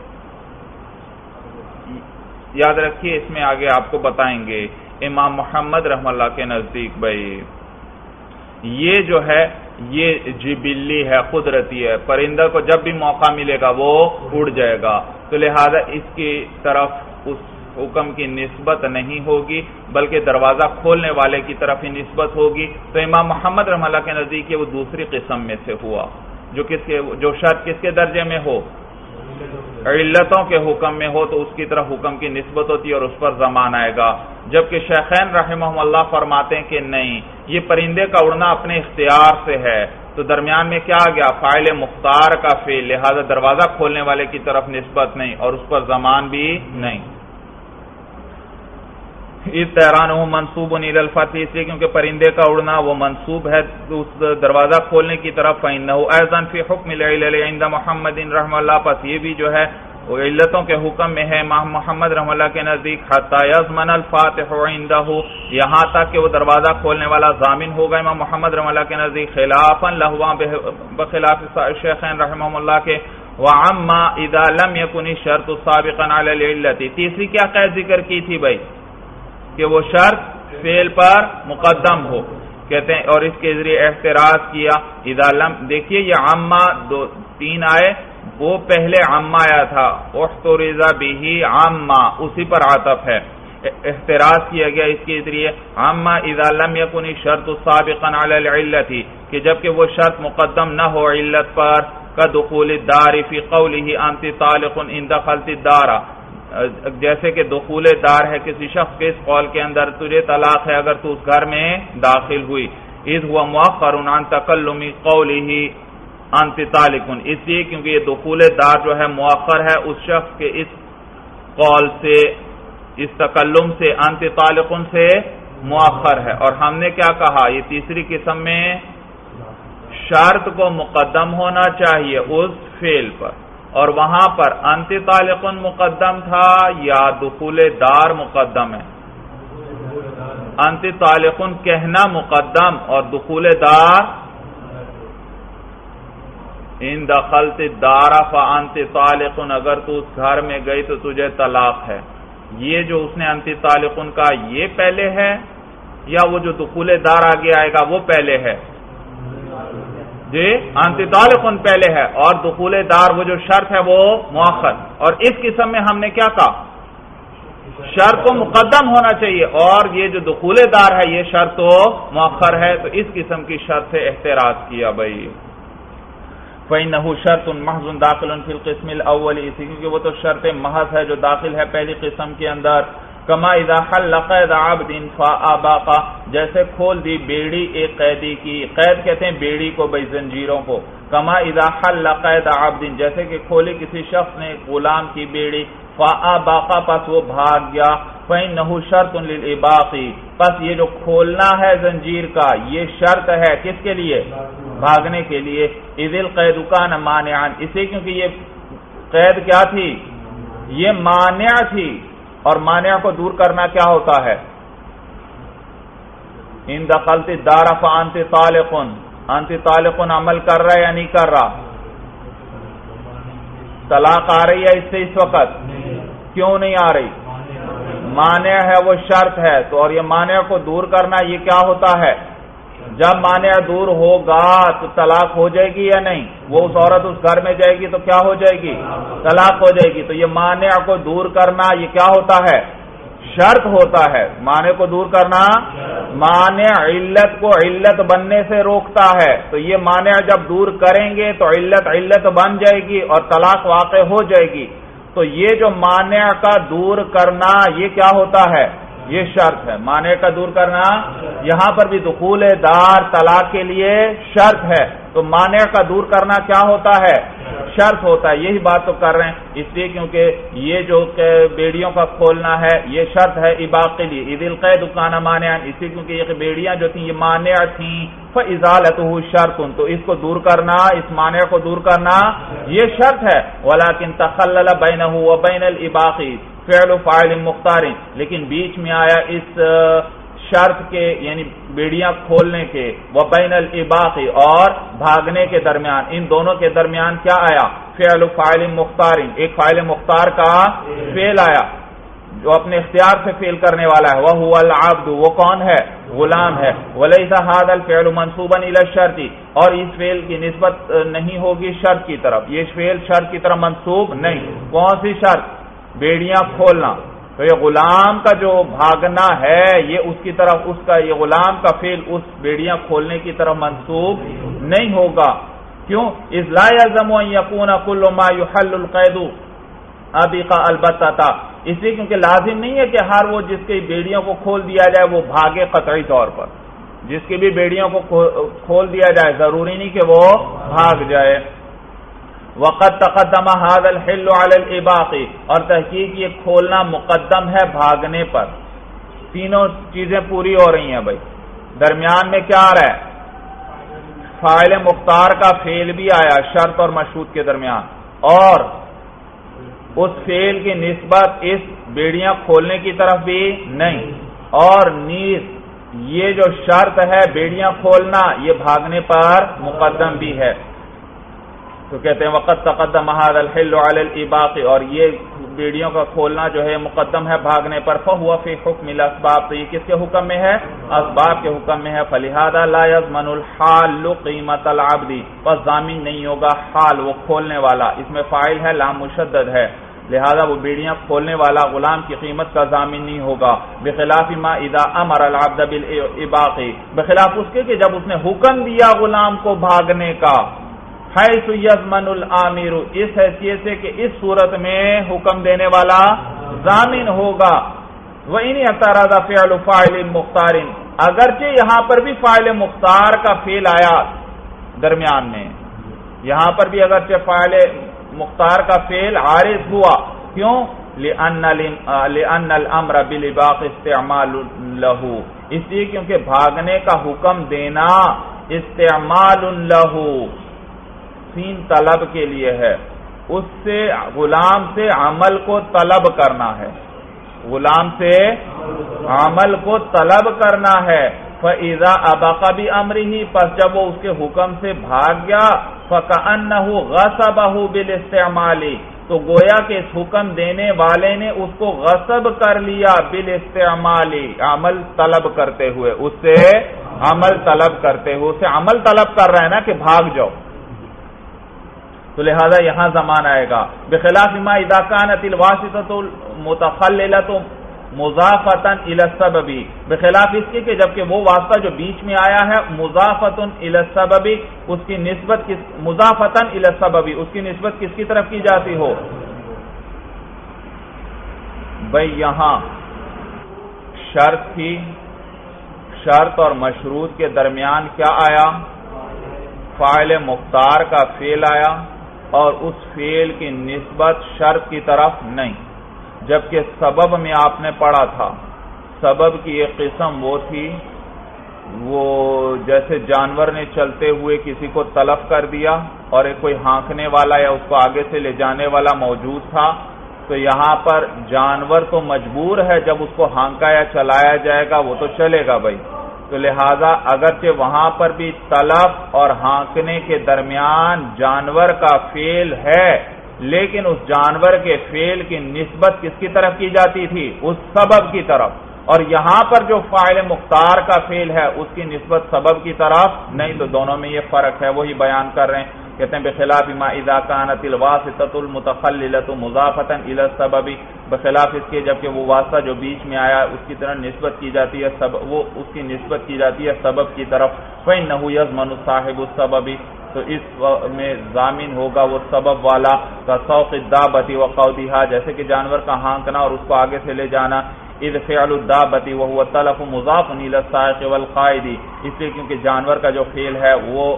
یاد رکھیے اس میں آگے آپ کو بتائیں گے امام محمد رحمہ اللہ کے نزدیک بھائی یہ جو ہے یہ جبلی ہے، قدرتی ہے، پرندہ کو جب بھی موقع ملے گا وہ اڑ جائے گا، تو لہذا اس کی طرف اس حکم کی نسبت نہیں ہوگی بلکہ دروازہ کھولنے والے کی طرف ہی نسبت ہوگی۔ تو امام محمد رحمہ اللہ کے نزدیک وہ دوسری قسم میں سے ہوا، جو کس کے جو شرط کس کے درجے میں ہو، علتوں کے حکم میں ہو، تو اس کی طرف حکم کی نسبت ہوتی ہے اور اس پر زمان آئے گا، جبکہ شیخین رحمہم اللہ فرماتے ہیں کہ نہیں، یہ پرندے کا اڑنا اپنے اختیار سے ہے، تو درمیان میں کیا آ گیا، فاعل مختار کا فعل، لہذا دروازہ کھولنے والے کی طرف نسبت نہیں اور اس پر زمان بھی نہیں۔ اس طیرانہ منصوب الی الفتح، اس لیے کیونکہ پرندے کا اڑنا وہ منصوب ہے اس دروازہ کھولنے کی طرف، فإنہ ایضا فی حکم العلل عند محمد رحمہ اللہ، پس یہ بھی جو ہے وہ علتوں کے حکم میں ہے امام محمد رحمہ اللہ کے نزدیک، حتی یضمن الفاتح عندہ، یہاں تک کہ وہ دروازہ کھولنے والا ضامن ہوگا امام محمد رحمہ اللہ کے نزدیک، خلافا لہوا بخلاف شیخین رحمہ اللہ کے، وعما اذا لم یکن الشرط سابقا علی العلت۔ تیسری کیا قید ذکر کی تھی بھائی، کہ وہ شرط فعل پر مقدم ہو، کہتے ہیں، اور اس کے ذریعے احتراز کیا، اذا لم، دیکھیے یہ عما دو تین آئے، وہ پہلے عما آیا تھا، احترز بہ عما، اسی پر عطف ہے، احتراز کیا گیا اس کے ذریعے، عما اذا لم یکن الشرط سابقا علی العلت، کہ جبکہ وہ شرط مقدم نہ ہو علت پر، کدخول الدار فی قولہ انت طالق ان دخلت الدار، جیسے کہ دخول دار ہے کسی شخص کے اس قول کے اندر، تجھے طلاق ہے اگر تو اس گھر میں داخل ہوئی، اذ هو مؤخر عن تکلم قوله انت طالق، اس لیے کیونکہ یہ دخول دار جو ہے مؤخر ہے اس شخص کے اس قول سے، اس تکلم سے، انت طالق سے مؤخر ہے، اور ہم نے کیا کہا، یہ تیسری قسم میں شرط کو مقدم ہونا چاہیے اس فعل پر، اور وہاں پر انت طالق مقدم تھا یا دخول دار مقدم ہے، انت طالق کہنا مقدم اور دخول دار، ان دخلت الدار فانت طالق، اگر تو اس گھر میں گئی تو تجھے طلاق ہے، یہ جو اس نے انت طالق کا یہ پہلے ہے یا وہ جو دخول دار آگے آئے گا وہ پہلے ہے، جی انت طالق پہلے ہے اور دخول دار وہ جو شرط ہے وہ مؤخر، اور اس قسم میں ہم نے کیا کہا، شرط کو مقدم ہونا چاہیے اور یہ جو دخول دار ہے یہ شرط تو مؤخر ہے، تو اس قسم کی شرط سے احتراز کیا بھائی، فإنہ شرط محض داخل فی القسم الاول، اسی کیونکہ وہ تو شرط محض ہے جو داخل ہے پہلی قسم کے اندر، کما اذا حل قید عبد فاباق، جیسے کھول دی بیڑی ایک قیدی کی، قید کہتے ہیں بیڑی کو بھائی زنجیروں کو، کما اذا حل قید عبد، جیسے کہ کھولی کسی شخص نے غلام کی بیڑی، فاباق، پس وہ بھاگ گیا، فإنہ شرط للاباق، پس یہ جو کھولنا ہے زنجیر کا یہ شرط ہے کس کے لیے، بھاگنے کے لیے، اذ القید کان مانعا، اسے کیونکہ یہ قید کیا تھی، یہ مانع تھی، اور مانع کو دور کرنا کیا ہوتا ہے، ان دخلت الدار فانت طالق، انت طالق عمل کر رہا ہے یا نہیں کر رہا، طلاق آ رہی ہے اس سے اس وقت، کیوں نہیں آ رہی، مانع ہے وہ شرط ہے، تو اور یہ مانع کو دور کرنا یہ کیا ہوتا ہے، جب مانع دور ہوگا تو طلاق ہو جائے گی یا نہیں، وہ اس عورت اس گھر میں جائے گی تو کیا ہو جائے گی، طلاق ہو جائے گی، تو یہ مانع کو دور کرنا یہ کیا ہوتا ہے، شرط ہوتا ہے، مانع کو دور کرنا، مانع علت کو علت بننے سے روکتا ہے، تو یہ مانع جب دور کریں گے تو علت علت بن جائے گی اور طلاق واقع ہو جائے گی، تو یہ جو مانع کا دور کرنا یہ کیا ہوتا ہے، یہ شرط ہے، مانع کا دور کرنا، یہاں پر بھی دخول دار طلاق کے لیے شرط ہے، تو مانع کا دور کرنا کیا ہوتا ہے، شرط ہوتا ہے. یہی بات تو کر رہے ہیں اس لیے کیونکہ یہ جو بیڑیوں کا کھولنا ہے یہ شرط ہے اباق کے لیے. اذ القید کان مانعا، اسی کیونکہ یہ بیڑیاں جو تھیں یہ مانع تھیں. فازالته شرط، تو اس کو دور کرنا، اس مانع کو دور کرنا یہ شرط ہے. ولكن تخلل بینه وبین الاباق فعل فاعل مختار، لیکن بیچ میں آیا اس شرط کے یعنی بیڑیاں کھولنے کے وبین الاباق اور بھاگنے کے درمیان، ان دونوں کے درمیان کیا آیا؟ فعل فاعل مختار، ایک فاعل مختار کا فعل آیا جو اپنے اختیار سے فعل کرنے والا ہے. وَهُوَ الْعَبْدُ، وہ کون ہے؟ غلام ہے. وَلَيْسَ هَذَا الْفِعْلُ مَنْصُوبًا إِلَى الشَّرْطِ، اور اس فعل کی نسبت نہیں ہوگی شرط کی طرف. یہ فعل شرط کی طرف منصوب نہیں. کون سی شرط؟ بیڑیاں کھولنا. تو یہ غلام کا جو بھاگنا ہے یہ اس کی طرف، اس کا یہ غلام کا فعل اس بیڑیاں کھولنے کی طرف منصوب نہیں ہوگا. کیوں؟ اذ لا يلزم ان يكون كل ما يحل القيد ابقى البتہ، اس لیے کیونکہ لازم نہیں ہے کہ ہر وہ جس کی بیڑیوں کو کھول دیا جائے وہ بھاگے قطعی طور پر. جس کی بھی بیڑیوں کو کھول دیا جائے ضروری نہیں کہ وہ بھاگ جائے. وقد تقدم هذا الحل على الاباق، اور تحقیق یہ کھولنا مقدم ہے بھاگنے پر. تینوں چیزیں پوری ہو رہی ہیں بھائی. درمیان میں کیا آ رہا ہے؟ فاعل مختار کا فعل بھی آیا شرط اور مشروط کے درمیان، اور اس فعل کی نسبت اس بیڑیاں کھولنے کی طرف بھی نہیں، اور نیز یہ جو شرط ہے بیڑیاں کھولنا یہ بھاگنے پر مقدم بھی ہے. تو کہتے ہیں وقت تقدم هذا الحل على الاباق، اور یہ بیڑیوں کا کھولنا جو ہے مقدم ہے بھاگنے پر. فهو في حکم الاسباب، تو یہ کس کے حکم میں ہے؟ اسباب کے حکم میں ہے. فلهذا لا يضمن الحال قیمت العبد، پس ضامن نہیں ہوگا حال وہ کھولنے والا، اس میں فاعل ہے لام مشدد ہے، لہذا وہ بیڑیاں کھولنے والا غلام کی قیمت کا ضامن نہیں ہوگا. بخلاف ما اذا امر العبد بالاباق، بخلاف اس کے کہ جب اس نے حکم دیا غلام کو بھاگنے کا، حیث یضمن الامر، اس حیثیت سے کہ اس صورت میں حکم دینے والا ضامن ہوگا. وَإِنْ اعْتَرَضَ فِعْلُ فَاعِلٍ مُخْتَارٍ، اگرچہ یہاں پر بھی فاعل مختار کا فعل آیا درمیان میں، یہاں پر بھی اگرچہ فاعل مختار کا فعل عارض ہوا. کیوں؟ لِأَنَّ الْأَمْرَ بِالْإِبَاقِ اسْتِعْمَالٌ لَهُ، اس لیے کیونکہ بھاگنے کا حکم دینا استعمال لہ سین طلب کے لیے ہے، اس سے غلام سے عمل کو طلب کرنا ہے، غلام سے عمل کو طلب کرنا ہے. فَإِذَا أَبَقَ بِأَمْرِهِ، پس جب وہ اس کے حکم سے بھاگ گیا، فَكَأَنَّهُ غَصَبَهُ بِالِاسْتِعْمَالِ، تو گویا کہ اس حکم دینے والے نے اس کو غصب کر لیا بالاستعمال، عمل طلب کرتے ہوئے، اس سے عمل طلب کرتے ہوئے، اس سے عمل طلب کر رہا ہے نا کہ بھاگ جاؤ. تو لہذا یہاں زمان آئے گا. بخلاف ما اذا كانت الواسطة متخللة مضافة الى السبب، بخلاف اس کے کہ جبکہ وہ واسطہ جو بیچ میں آیا ہے مضافة الى السبب، اس کی نسبت کس مضافة الى السبب، اس کی نسبت کس کی طرف کی جاتی ہو؟ بھئی یہاں شرط تھی، شرط اور مشروط کے درمیان کیا آیا؟ فاعل مختار کا فعل آیا، اور اس فعل کی نسبت شرط کی طرف نہیں. جبکہ سبب میں آپ نے پڑھا تھا، سبب کی ایک قسم وہ تھی وہ جیسے جانور نے چلتے ہوئے کسی کو تلف کر دیا اور ایک کوئی ہانکنے والا یا اس کو آگے سے لے جانے والا موجود تھا، تو یہاں پر جانور تو مجبور ہے جب اس کو ہانکا یا چلایا جائے گا وہ تو چلے گا بھائی. تو لہذا اگرچہ وہاں پر بھی تلف اور ہانکنے کے درمیان جانور کا فعل ہے، لیکن اس جانور کے فعل کی نسبت کس کی طرف کی جاتی تھی؟ اس سبب کی طرف. اور یہاں پر جو فاعل مختار کا فعل ہے اس کی نسبت سبب کی طرف نہیں. تو دونوں میں یہ فرق ہے، وہی بیان کر رہے ہیں. کہتے ہیں بخلاف ما اذا كانت الواسطة المتخللة مضافة الى السبب، بخلاف اس کے جبکہ وہ واسطہ جو بیچ میں آیا اس کی طرح نسبت کی جاتی ہے سبب، وہ اس کی نسبت کی جاتی ہے سبب کی طرف. فإنه يضمن صاحب السبب، تو اس میں ضامن ہوگا وہ سبب والا. كسوق الدابة وقودها، جیسے کہ جانور کا ہانکنا اور اس کو آگے سے لے جانا. اذ فعل الدابة وهو تلف مضاف الى السائق والقائد، اس لیے کیونکہ جانور کا جو فعل ہے وہ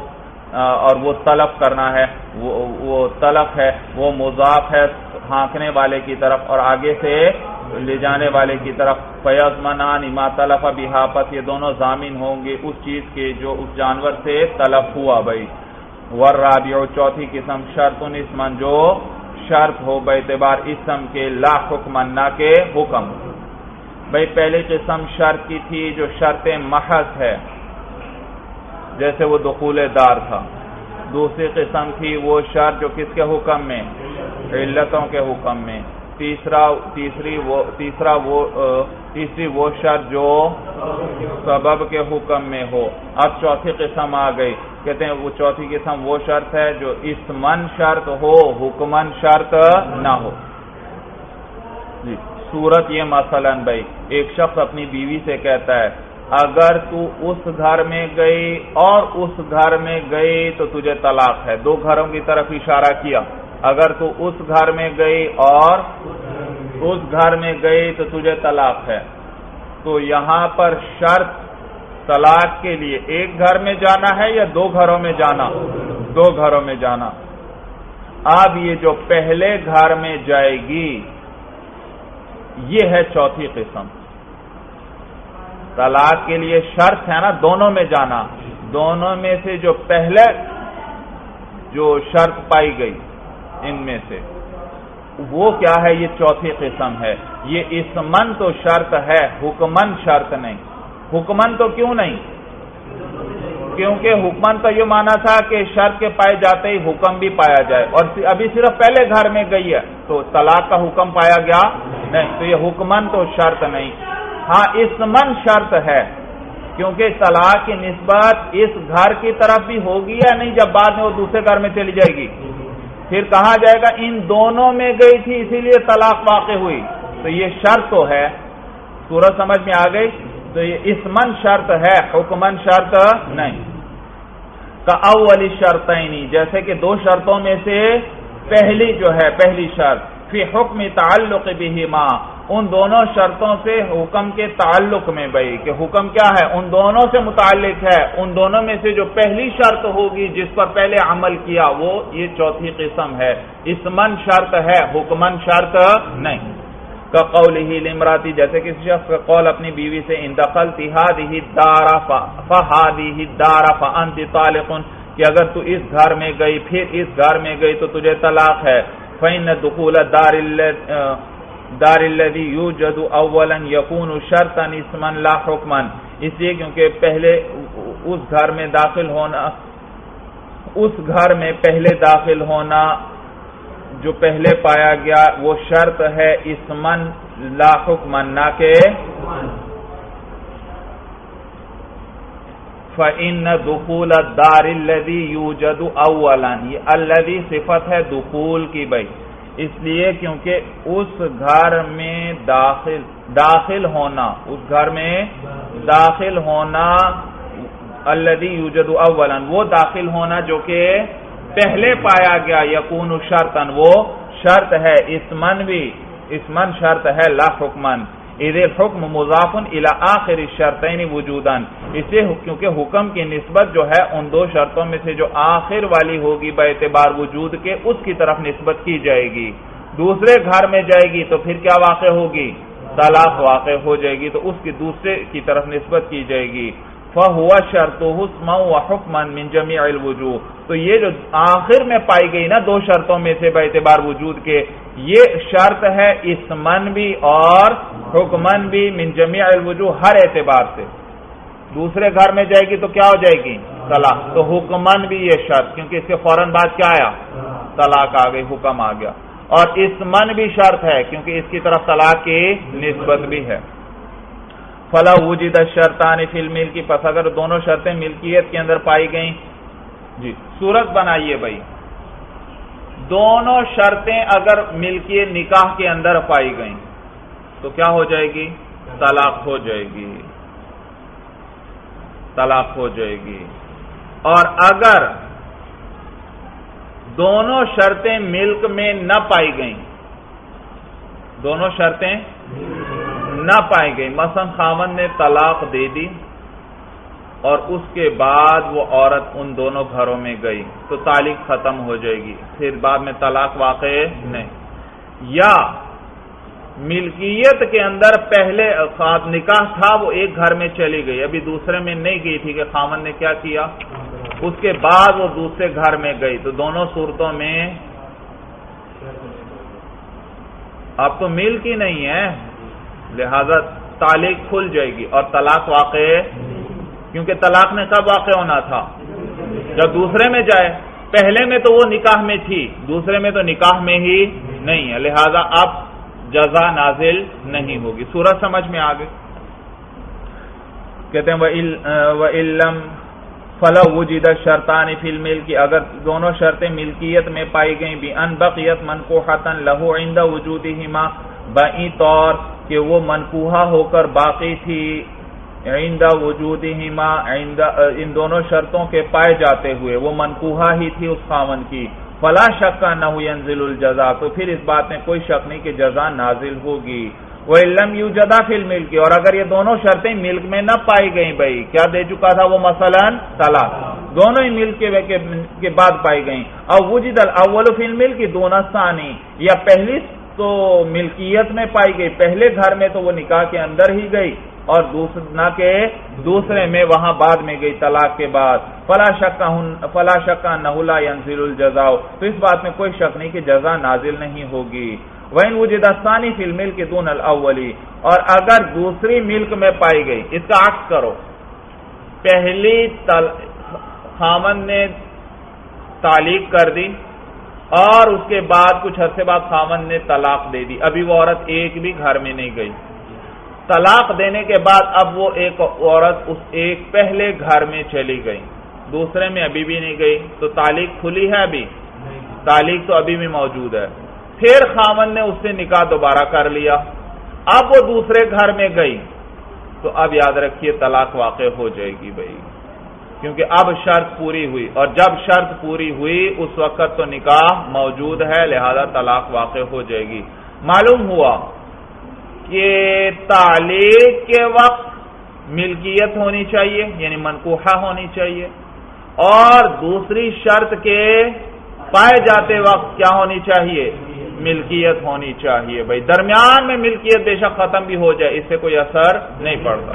اور وہ طلب کرنا ہے، وہ, وہ طلب ہے، وہ مضاف ہے ہانکنے والے کی طرف اور آگے سے لے جانے والے کی طرف. فیضمنان ما تلف بہاپت، یہ دونوں ضامن ہوں گے اس چیز کے جو اس جانور سے تلف ہوا. بھائی والرابع، چوتھی قسم شرط اسمن، جو شرط ہو باعتبار اسم کے، لا حکم نہ کے حکم. بھائی پہلی قسم شرط کی تھی جو شرط محض ہے، جیسے وہ دخول دار تھا. دوسری قسم تھی وہ شرط جو کس کے حکم میں، علتوں کے حکم میں. تیسرا تیسری وہ تیسرا وہ تیسری وہ شرط جو سبب کے حکم میں ہو. اب چوتھی قسم آ گئی، کہتے ہیں وہ چوتھی قسم وہ شرط ہے جو اسمن شرط ہو، حکمن شرط نہ ہو. جی صورت یہ مثلا بھائی ایک شخص اپنی بیوی سے کہتا ہے اگر تو اس گھر میں گئی اور اس گھر میں گئی تو تجھے طلاق ہے. دو گھروں کی طرف اشارہ کیا، اگر تو اس گھر میں گئی اور اس گھر میں گئی تو تجھے طلاق ہے. تو یہاں پر شرط طلاق کے لیے ایک گھر میں جانا ہے یا دو گھروں میں جانا؟ دو گھروں میں جانا. اب یہ جو پہلے گھر میں جائے گی یہ ہے چوتھی قسم. طلاق کے لیے شرط ہے نا دونوں میں جانا، دونوں میں سے جو پہلے جو شرط پائی گئی ان میں سے وہ کیا ہے، یہ چوتھی قسم ہے. یہ اسمن تو شرط ہے، حکمن شرط نہیں. حکمن تو کیوں نہیں؟ کیونکہ حکمن تو یہ مانا تھا کہ شرط کے پائے جاتے ہی حکم بھی پایا جائے، اور ابھی صرف پہلے گھر میں گئی ہے تو طلاق کا حکم پایا گیا نہیں، تو یہ حکمن تو شرط نہیں. ہاں اسمن شرط ہے، کیونکہ طلاق کی نسبت اس گھر کی طرف بھی ہوگی یا نہیں جب بعد میں وہ دوسرے گھر میں چلی جائے گی. پھر کہا جائے گا ان دونوں میں گئی تھی اسی لیے طلاق واقع ہوئی، تو یہ شرط تو ہے. صورت سمجھ میں آ گئی؟ تو یہ اسمن شرط ہے، حکمن شرط نہیں. کا اولی شرطینی، جیسے کہ دو شرطوں میں سے پہلی جو ہے پہلی شرط فی حکم تعلق بہما، ان دونوں شرطوں سے حکم کے تعلق میں. بھائی کہ حکم کیا ہے، ان دونوں سے متعلق ہے. ان دونوں میں سے جو پہلی شرط ہوگی جس پر پہلے عمل کیا وہ یہ چوتھی قسم ہے. اسمن شرط ہے، حکمن شرط نہیں. کا قولہ لامراتی، جیسے کسی شخص کا قول اپنی بیوی سے ان دخلت هذه الدار فهذه الدار فانت طالق، کہ اگر تو اس گھر میں گئی پھر اس گھر میں گئی تو تجھے طلاق ہے. فإن دخول الدار دار الذي يوجد اولا يكون شرطا اسما لا حكما، اس لیے کیونکہ پہلے اس گھر میں داخل ہونا اس گھر میں پہلے داخل ہونا جو پہلے پایا گیا وہ شرط ہے اسمن لا حکمن نہ کہ. فإن دخول الدار الذي يوجد اولا، یہ الذي صفت ہے دخول کی بھائی، اس لیے کیونکہ اس گھر میں داخل داخل ہونا اس گھر میں داخل ہونا الذي يوجد اولا، وہ داخل ہونا جو کہ پہلے پایا گیا، یکون شرطن، وہ شرط ہے. اسمن بھی اسمن شرط ہے لا حکمن. اذ الحکم مضاف الى آخر الشرطین وجودا، اسے کیونکہ حکم کی نسبت جو ہے ان دو شرطوں میں سے جو آخر والی ہوگی باعتبار وجود کے اس کی طرف نسبت کی جائے گی. دوسرے گھر میں جائے گی تو پھر کیا واقع ہوگی، طلاق واقع ہو جائے گی، تو اس کی دوسرے کی طرف نسبت کی جائے گی. فَهُوَ شَرْطُهُ اسْمًا وَحُكْمًا مِنْ جَمِيعِ الْوُجُوهِ، تو یہ جو آخر میں پائی گئی نا دو شرطوں میں سے باعتبار وجود کے، یہ شرط ہے اسمن بھی اور حکمن بھی من جمیع الوجوہ، ہر اعتبار سے. دوسرے گھر میں جائے گی تو کیا ہو جائے گی، طلاق. تو حکمن بھی یہ شرط، کیونکہ اس کے فوراً بعد کیا آیا، طلاق آ گئی، حکم آ گیا. اور اسمن بھی شرط ہے کیونکہ اس کی طرف طلاق کی نسبت بھی ہے. فلا وجد الشرطان فی الملک، پس اگر دونوں شرطیں ملکیت کے اندر پائی گئیں. جی صورت بنائیے بھائی، دونوں شرطیں اگر ملکیت نکاح کے اندر پائی گئیں تو کیا ہو جائے گی، طلاق ہو جائے گی، طلاق ہو جائے گی. اور اگر دونوں شرطیں ملک میں نہ پائی گئیں، دونوں شرطیں نہ پائی گئی، مثلا خاوند نے طلاق دے دی اور اس کے بعد وہ عورت ان دونوں گھروں میں گئی تو تعلیق ختم ہو جائے گی، پھر بعد میں طلاق واقع نہیں. یا ملکیت کے اندر پہلے نکاح تھا وہ ایک گھر میں چلی گئی، ابھی دوسرے میں نہیں گئی تھی کہ خامن نے کیا کیا، اس کے بعد وہ دوسرے گھر میں گئی، تو دونوں صورتوں میں اب تو ملک ہی نہیں ہے، لہذا تعلیق کھل جائے گی اور طلاق واقع، کیونکہ طلاق نے کب واقع ہونا تھا جب دوسرے میں جائے، پہلے میں تو وہ نکاح میں تھی، دوسرے میں تو نکاح میں ہی نہیں ہے، لہذا اب جزا نازل نہیں ہوگی. سورج سمجھ میں آگے کہتے ہیں وَإِلَّمْ فَلَوْ وُجِدَ الشَّرْطَانِ فِي الْمِلْكِ، اگر دونوں شرطیں ملکیت میں پائی گئیں بِأَنْ بَقِيَتْ مَنْكُوحَةً لَهُ عِنْدَ وُجُودِهِمَا، بَإِی طور کہ وہ منکوحہ ہو کر باقی تھی عند وجودہما، عند ان دونوں شرطوں کے پائے جاتے ہوئے وہ منکوحہ ہی تھی اس خاوند کی، فلا شک انہ ینزل الجزا، تو پھر اس بات میں کوئی شک نہیں کہ جزا نازل ہوگی. وَإِلَّمْ يُوجَدَا فِي الْمِلْكِ، اور اگر یہ دونوں شرطیں ملک میں نہ پائی گئیں، بھائی کیا دے چکا تھا وہ مثلا طلاق، دونوں ہی ملک کے بعد پائی گئیں، او وجد الاول فی الملک دون الثانی، یا پہلی تو ملکیت میں پائی گئی، پہلے گھر میں تو وہ نکاح کے اندر ہی گئی اور نہ کہ دوسرے میں وہاں بعد میں گئی طلاق کے بعد، فلا شک فلا شک انہ لا ینزل الجزاء، تو اس بات میں کوئی شک نہیں کہ جزا نازل نہیں ہوگی. وَإِنْ وُجِدَ الثَّانِي فِي الْمِلْكِ دُونَ الْأَوَّلِ، اور اگر دوسری ملک میں پائی گئی، اس کا عکس کرو، پہلی تل... خامن نے تعلیق کر دی اور اس کے بعد کچھ عرصے بعد خامن نے طلاق دے دی، ابھی وہ عورت ایک بھی گھر میں نہیں گئی، طلاق دینے کے بعد اب وہ ایک عورت اس ایک پہلے گھر میں چلی گئی، دوسرے میں ابھی بھی نہیں گئی، تو تعلیق کھلی ہے ابھی، تعلیق تو ابھی بھی موجود ہے. پھر خامن نے اس سے نکاح دوبارہ کر لیا، اب وہ دوسرے گھر میں گئی، تو اب یاد رکھیے طلاق واقع ہو جائے گی بھائی، کیونکہ اب شرط پوری ہوئی، اور جب شرط پوری ہوئی اس وقت تو نکاح موجود ہے، لہذا طلاق واقع ہو جائے گی. معلوم ہوا کہ تعلیق کے وقت ملکیت ہونی چاہیے یعنی منکوحہ ہونی چاہیے، اور دوسری شرط کے پائے جاتے وقت کیا ہونی چاہیے، ملکیت ہونی چاہیے. بھائی درمیان میں ملکیت بے شک ختم بھی ہو جائے، اس سے کوئی اثر نہیں پڑتا.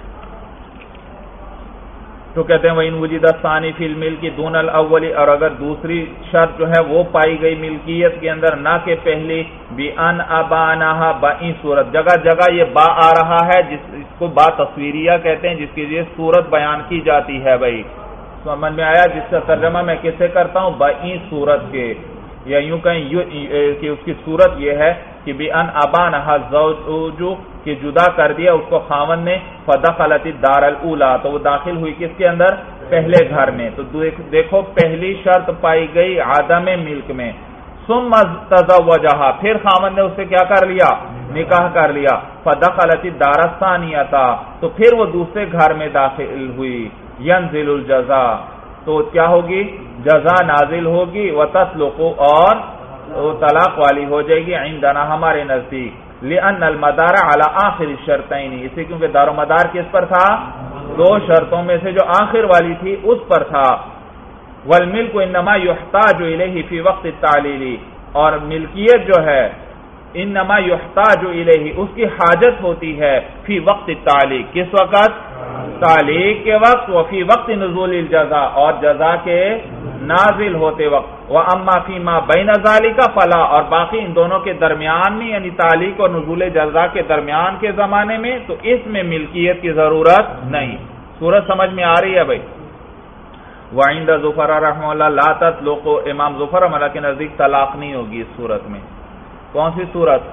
تو کہتے ہیں وَإِنْ وُجِدَ الثَّانِي فِي الْمِلْكِ دُونَ الْأَوَّلِ، اور اگر دوسری شرط جو ہے وہ پائی گئی ملکیت کے اندر نہ کہ پہلی، بِأَنْ أَبَانَهَا، بَإِن صورت، جگہ جگہ یہ با آ رہا ہے جس کو با تصویریہ کہتے ہیں، جس کی یہ صورت بیان کی جاتی ہے. بھائی سمجھ میں آیا، جس کا ترجمہ میں کس سے کرتا ہوں، بَإِن صورت کے، یا یوں کہیں کہ اس کی صورت یہ ہے کہ بِأَنْ أَبَانَهَا الزَّوْجُ، کہ جدا کر دیا اس کو خاوند نے، فَدَخَلَتِ الدَّارَ الْأُولَى، تو وہ داخل ہوئی کس کے اندر، پہلے گھر میں. تو دیکھو پہلی شرط پائی گئی عدم ملک میں، ثم تزوجها، پھر خاوند نے اس سے کیا کر لیا، نکاح کر لیا، فَدَخَلَتِ الدَّارَ الثَّانِيَةَ، تو پھر وہ دوسرے گھر میں داخل ہوئی، ينزل الجزاء، تو کیا ہوگی، جزا نازل ہوگی، وَتَطْلُقُ، اور طلاق والی ہو جائے گی، عندنا ہمارے نزدیک، لِأَنَّ الْمَدَارَ عَلَى آخِرِ الشَّرْطَيْنِ، اسی کیونکہ دار و مدار کس پر تھا، دو شرطوں میں سے جو آخر والی تھی اس پر تھا. وَالْمِلْكُ إِنَّمَا يُحْتَاجُ إِلَيْهِ فِي وَقْتِ التَّعْلِيلِ، اور ملکیت جو ہے انما يحتاج الیہ، اس کی حاجت ہوتی ہے، فی وقت تعلیق، کس وقت، تعلیق کے وقت، وفی وقت نزول الجزا، اور جزا کے نازل ہوتے وقت، وَأَمَّا فِي مَا بَيْنَ ذَلِكَ فَلَا، اور باقی ان دونوں کے درمیان میں یعنی تعلیق اور نزول جزا کے درمیان کے زمانے میں تو اس میں ملکیت کی ضرورت نہیں. سورت سمجھ میں آ رہی ہے بھائی. وعند ظفر رحمہ اللہ لا تطلق، امام ظفر رحمہ اللہ کے نزدیک طلاق نہیں ہوگی اس صورت میں. کون سی صورت،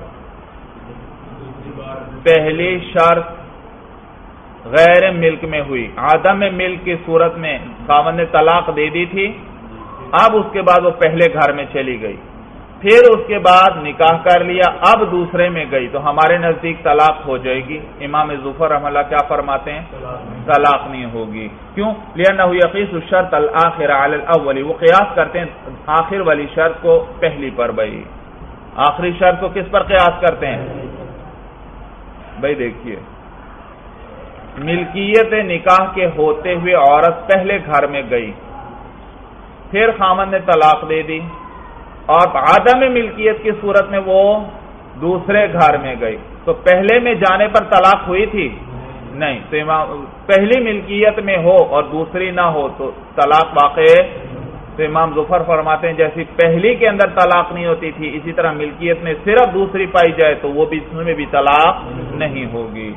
پہلی شرط غیر ملک میں ہوئی، عدم ملک کی صورت میں خاوند نے طلاق دے دی تھی، اب اس کے بعد وہ پہلے گھر میں چلی گئی، پھر اس کے بعد نکاح کر لیا، اب دوسرے میں گئی، تو ہمارے نزدیک طلاق ہو جائے گی. امام ظفر رحمہ اللہ کیا فرماتے ہیں، طلاق نہیں ہوگی. کیوں، لأنہ یقیس الشرط الآخر علی الاول، وہ قیاس کرتے ہیں آخر والی شرط کو پہلی پر. بھائی آخری شرط کو کس پر قیاس کرتے ہیں، بھائی دیکھیے ملکیت نکاح کے ہوتے ہوئے عورت پہلے گھر میں گئی، پھر خامند نے طلاق دے دی، اور عدم ملکیت کی صورت میں وہ دوسرے گھر میں گئی، تو پہلے میں جانے پر طلاق ہوئی تھی؟ نہیں. تو پہلی ملکیت میں ہو اور دوسری نہ ہو تو طلاق واقع. تو امام ظفر فرماتے ہیں جیسی پہلی کے اندر طلاق نہیں ہوتی تھی، اسی طرح ملکیت میں صرف دوسری پائی جائے تو وہ بھی اس میں بھی طلاق نہیں ہوگی.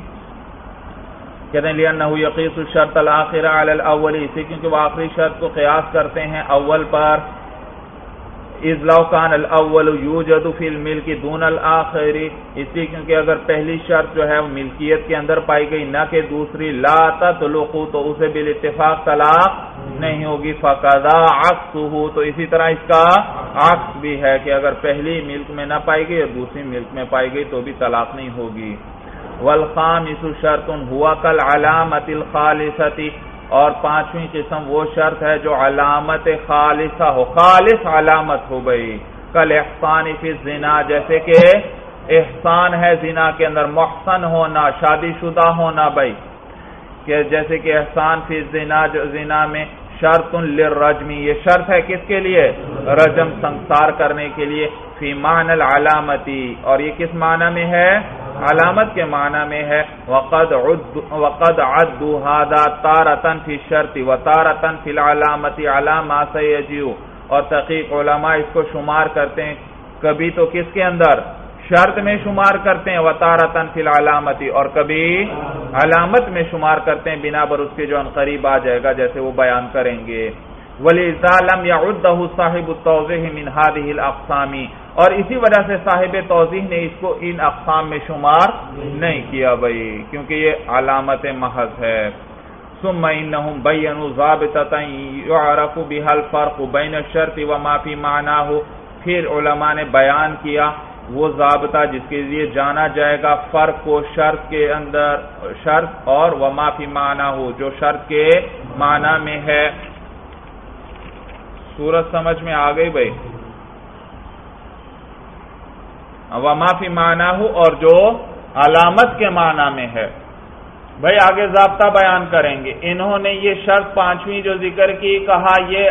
کہتے ہیں لِأَنَّهُ يَقِيسُ الشَّرْطَ الْآخِرَ عَلَى الْأَوَّلِ، اسی کیونکہ وہ آخری شرط کو قیاس کرتے ہیں اول پر. اِذْ لَوْ كَانَ الْأَوَّلُ يُوجَدُ فِي الْمِلْكِ دُونَ الْآخِرِ، اس لیے کیونکہ اگر پہلی شرط جو ہے وہ ملکیت کے اندر پائی گئی نہ کہ دوسری، لا تطلق، تو اسے بالاتفاق طلاق نہیں ہوگی. فَقَذَا عَكْسُهُ، تو اسی طرح اس کا عکس بھی ہے کہ اگر پہلی ملک میں نہ پائی گئی اور دوسری ملک میں پائی گئی تو بھی طلاق نہیں ہوگی. وَالْخَامِسُ شَرْطٌ هُوَ كَالْعَلَامَةِ الْخَالِصَةِ، اور پانچویں قسم وہ شرط ہے جو علامت خالصہ ہو، خالص علامت ہو گئی. کالاحسان فی الزنا، جیسے کہ احسان ہے زنا کے اندر، محسن ہونا، شادی شدہ ہونا بھائی، کہ جیسے کہ احسان فی الزنا، جو زنا میں شرط للرجم، یہ شرط ہے کس کے لیے؟ رجم، سنسار کرنے کے لیے. فی معنی العلامتی، اور یہ کس معنی میں ہے؟ علامت کے معنی میں ہے. وقد عد وقد عدوا هذا تارة فی الشرط وتارة فی العلامة على ما سيجيء، اور تحقیق علماء اس کو شمار کرتے ہیں کبھی تو کس کے اندر؟ شرط میں شمار کرتے ہیں، وتارة فی العلامة، اور کبھی علامت میں شمار کرتے ہیں بنا پر اس کے جو عنقریب آ جائے گا جیسے وہ بیان کریں گے. وَلِذَا لَمْ يَعُدَّهُ صَاحِبُ التَّوْضِيحِ مِنْ هَذِهِ الْأَقْسَامِ، اور اسی وجہ سے صاحب توضیح نے اس کو ان اقسام میں شمار نہیں کیا بھائی، کیونکہ یہ علامت محض ہے. ثُمَّ إِنَّهُمْ بَيَّنُوا ضَابِطَةً يُعْرَفُ بِهَا الْفَرْقُ بَيْنَ الشَّرْطِ وَمَا فِي مَعْنَاهُ، پھر علماء نے بیان کیا وہ ضابطہ جس کے ذریعے جانا جائے گا فرق کو شرط کے اندر، شرط اور وما فی معناہ، جو شرط کے معنی میں ہے. صورت سمجھ میں آ گئی بھائی؟ وما فی معناہ اور جو علامت کے معنی میں ہے. بھائی آگے ضابطہ بیان کریں گے. انہوں نے یہ شرط پانچویں جو ذکر کی، کہا یہ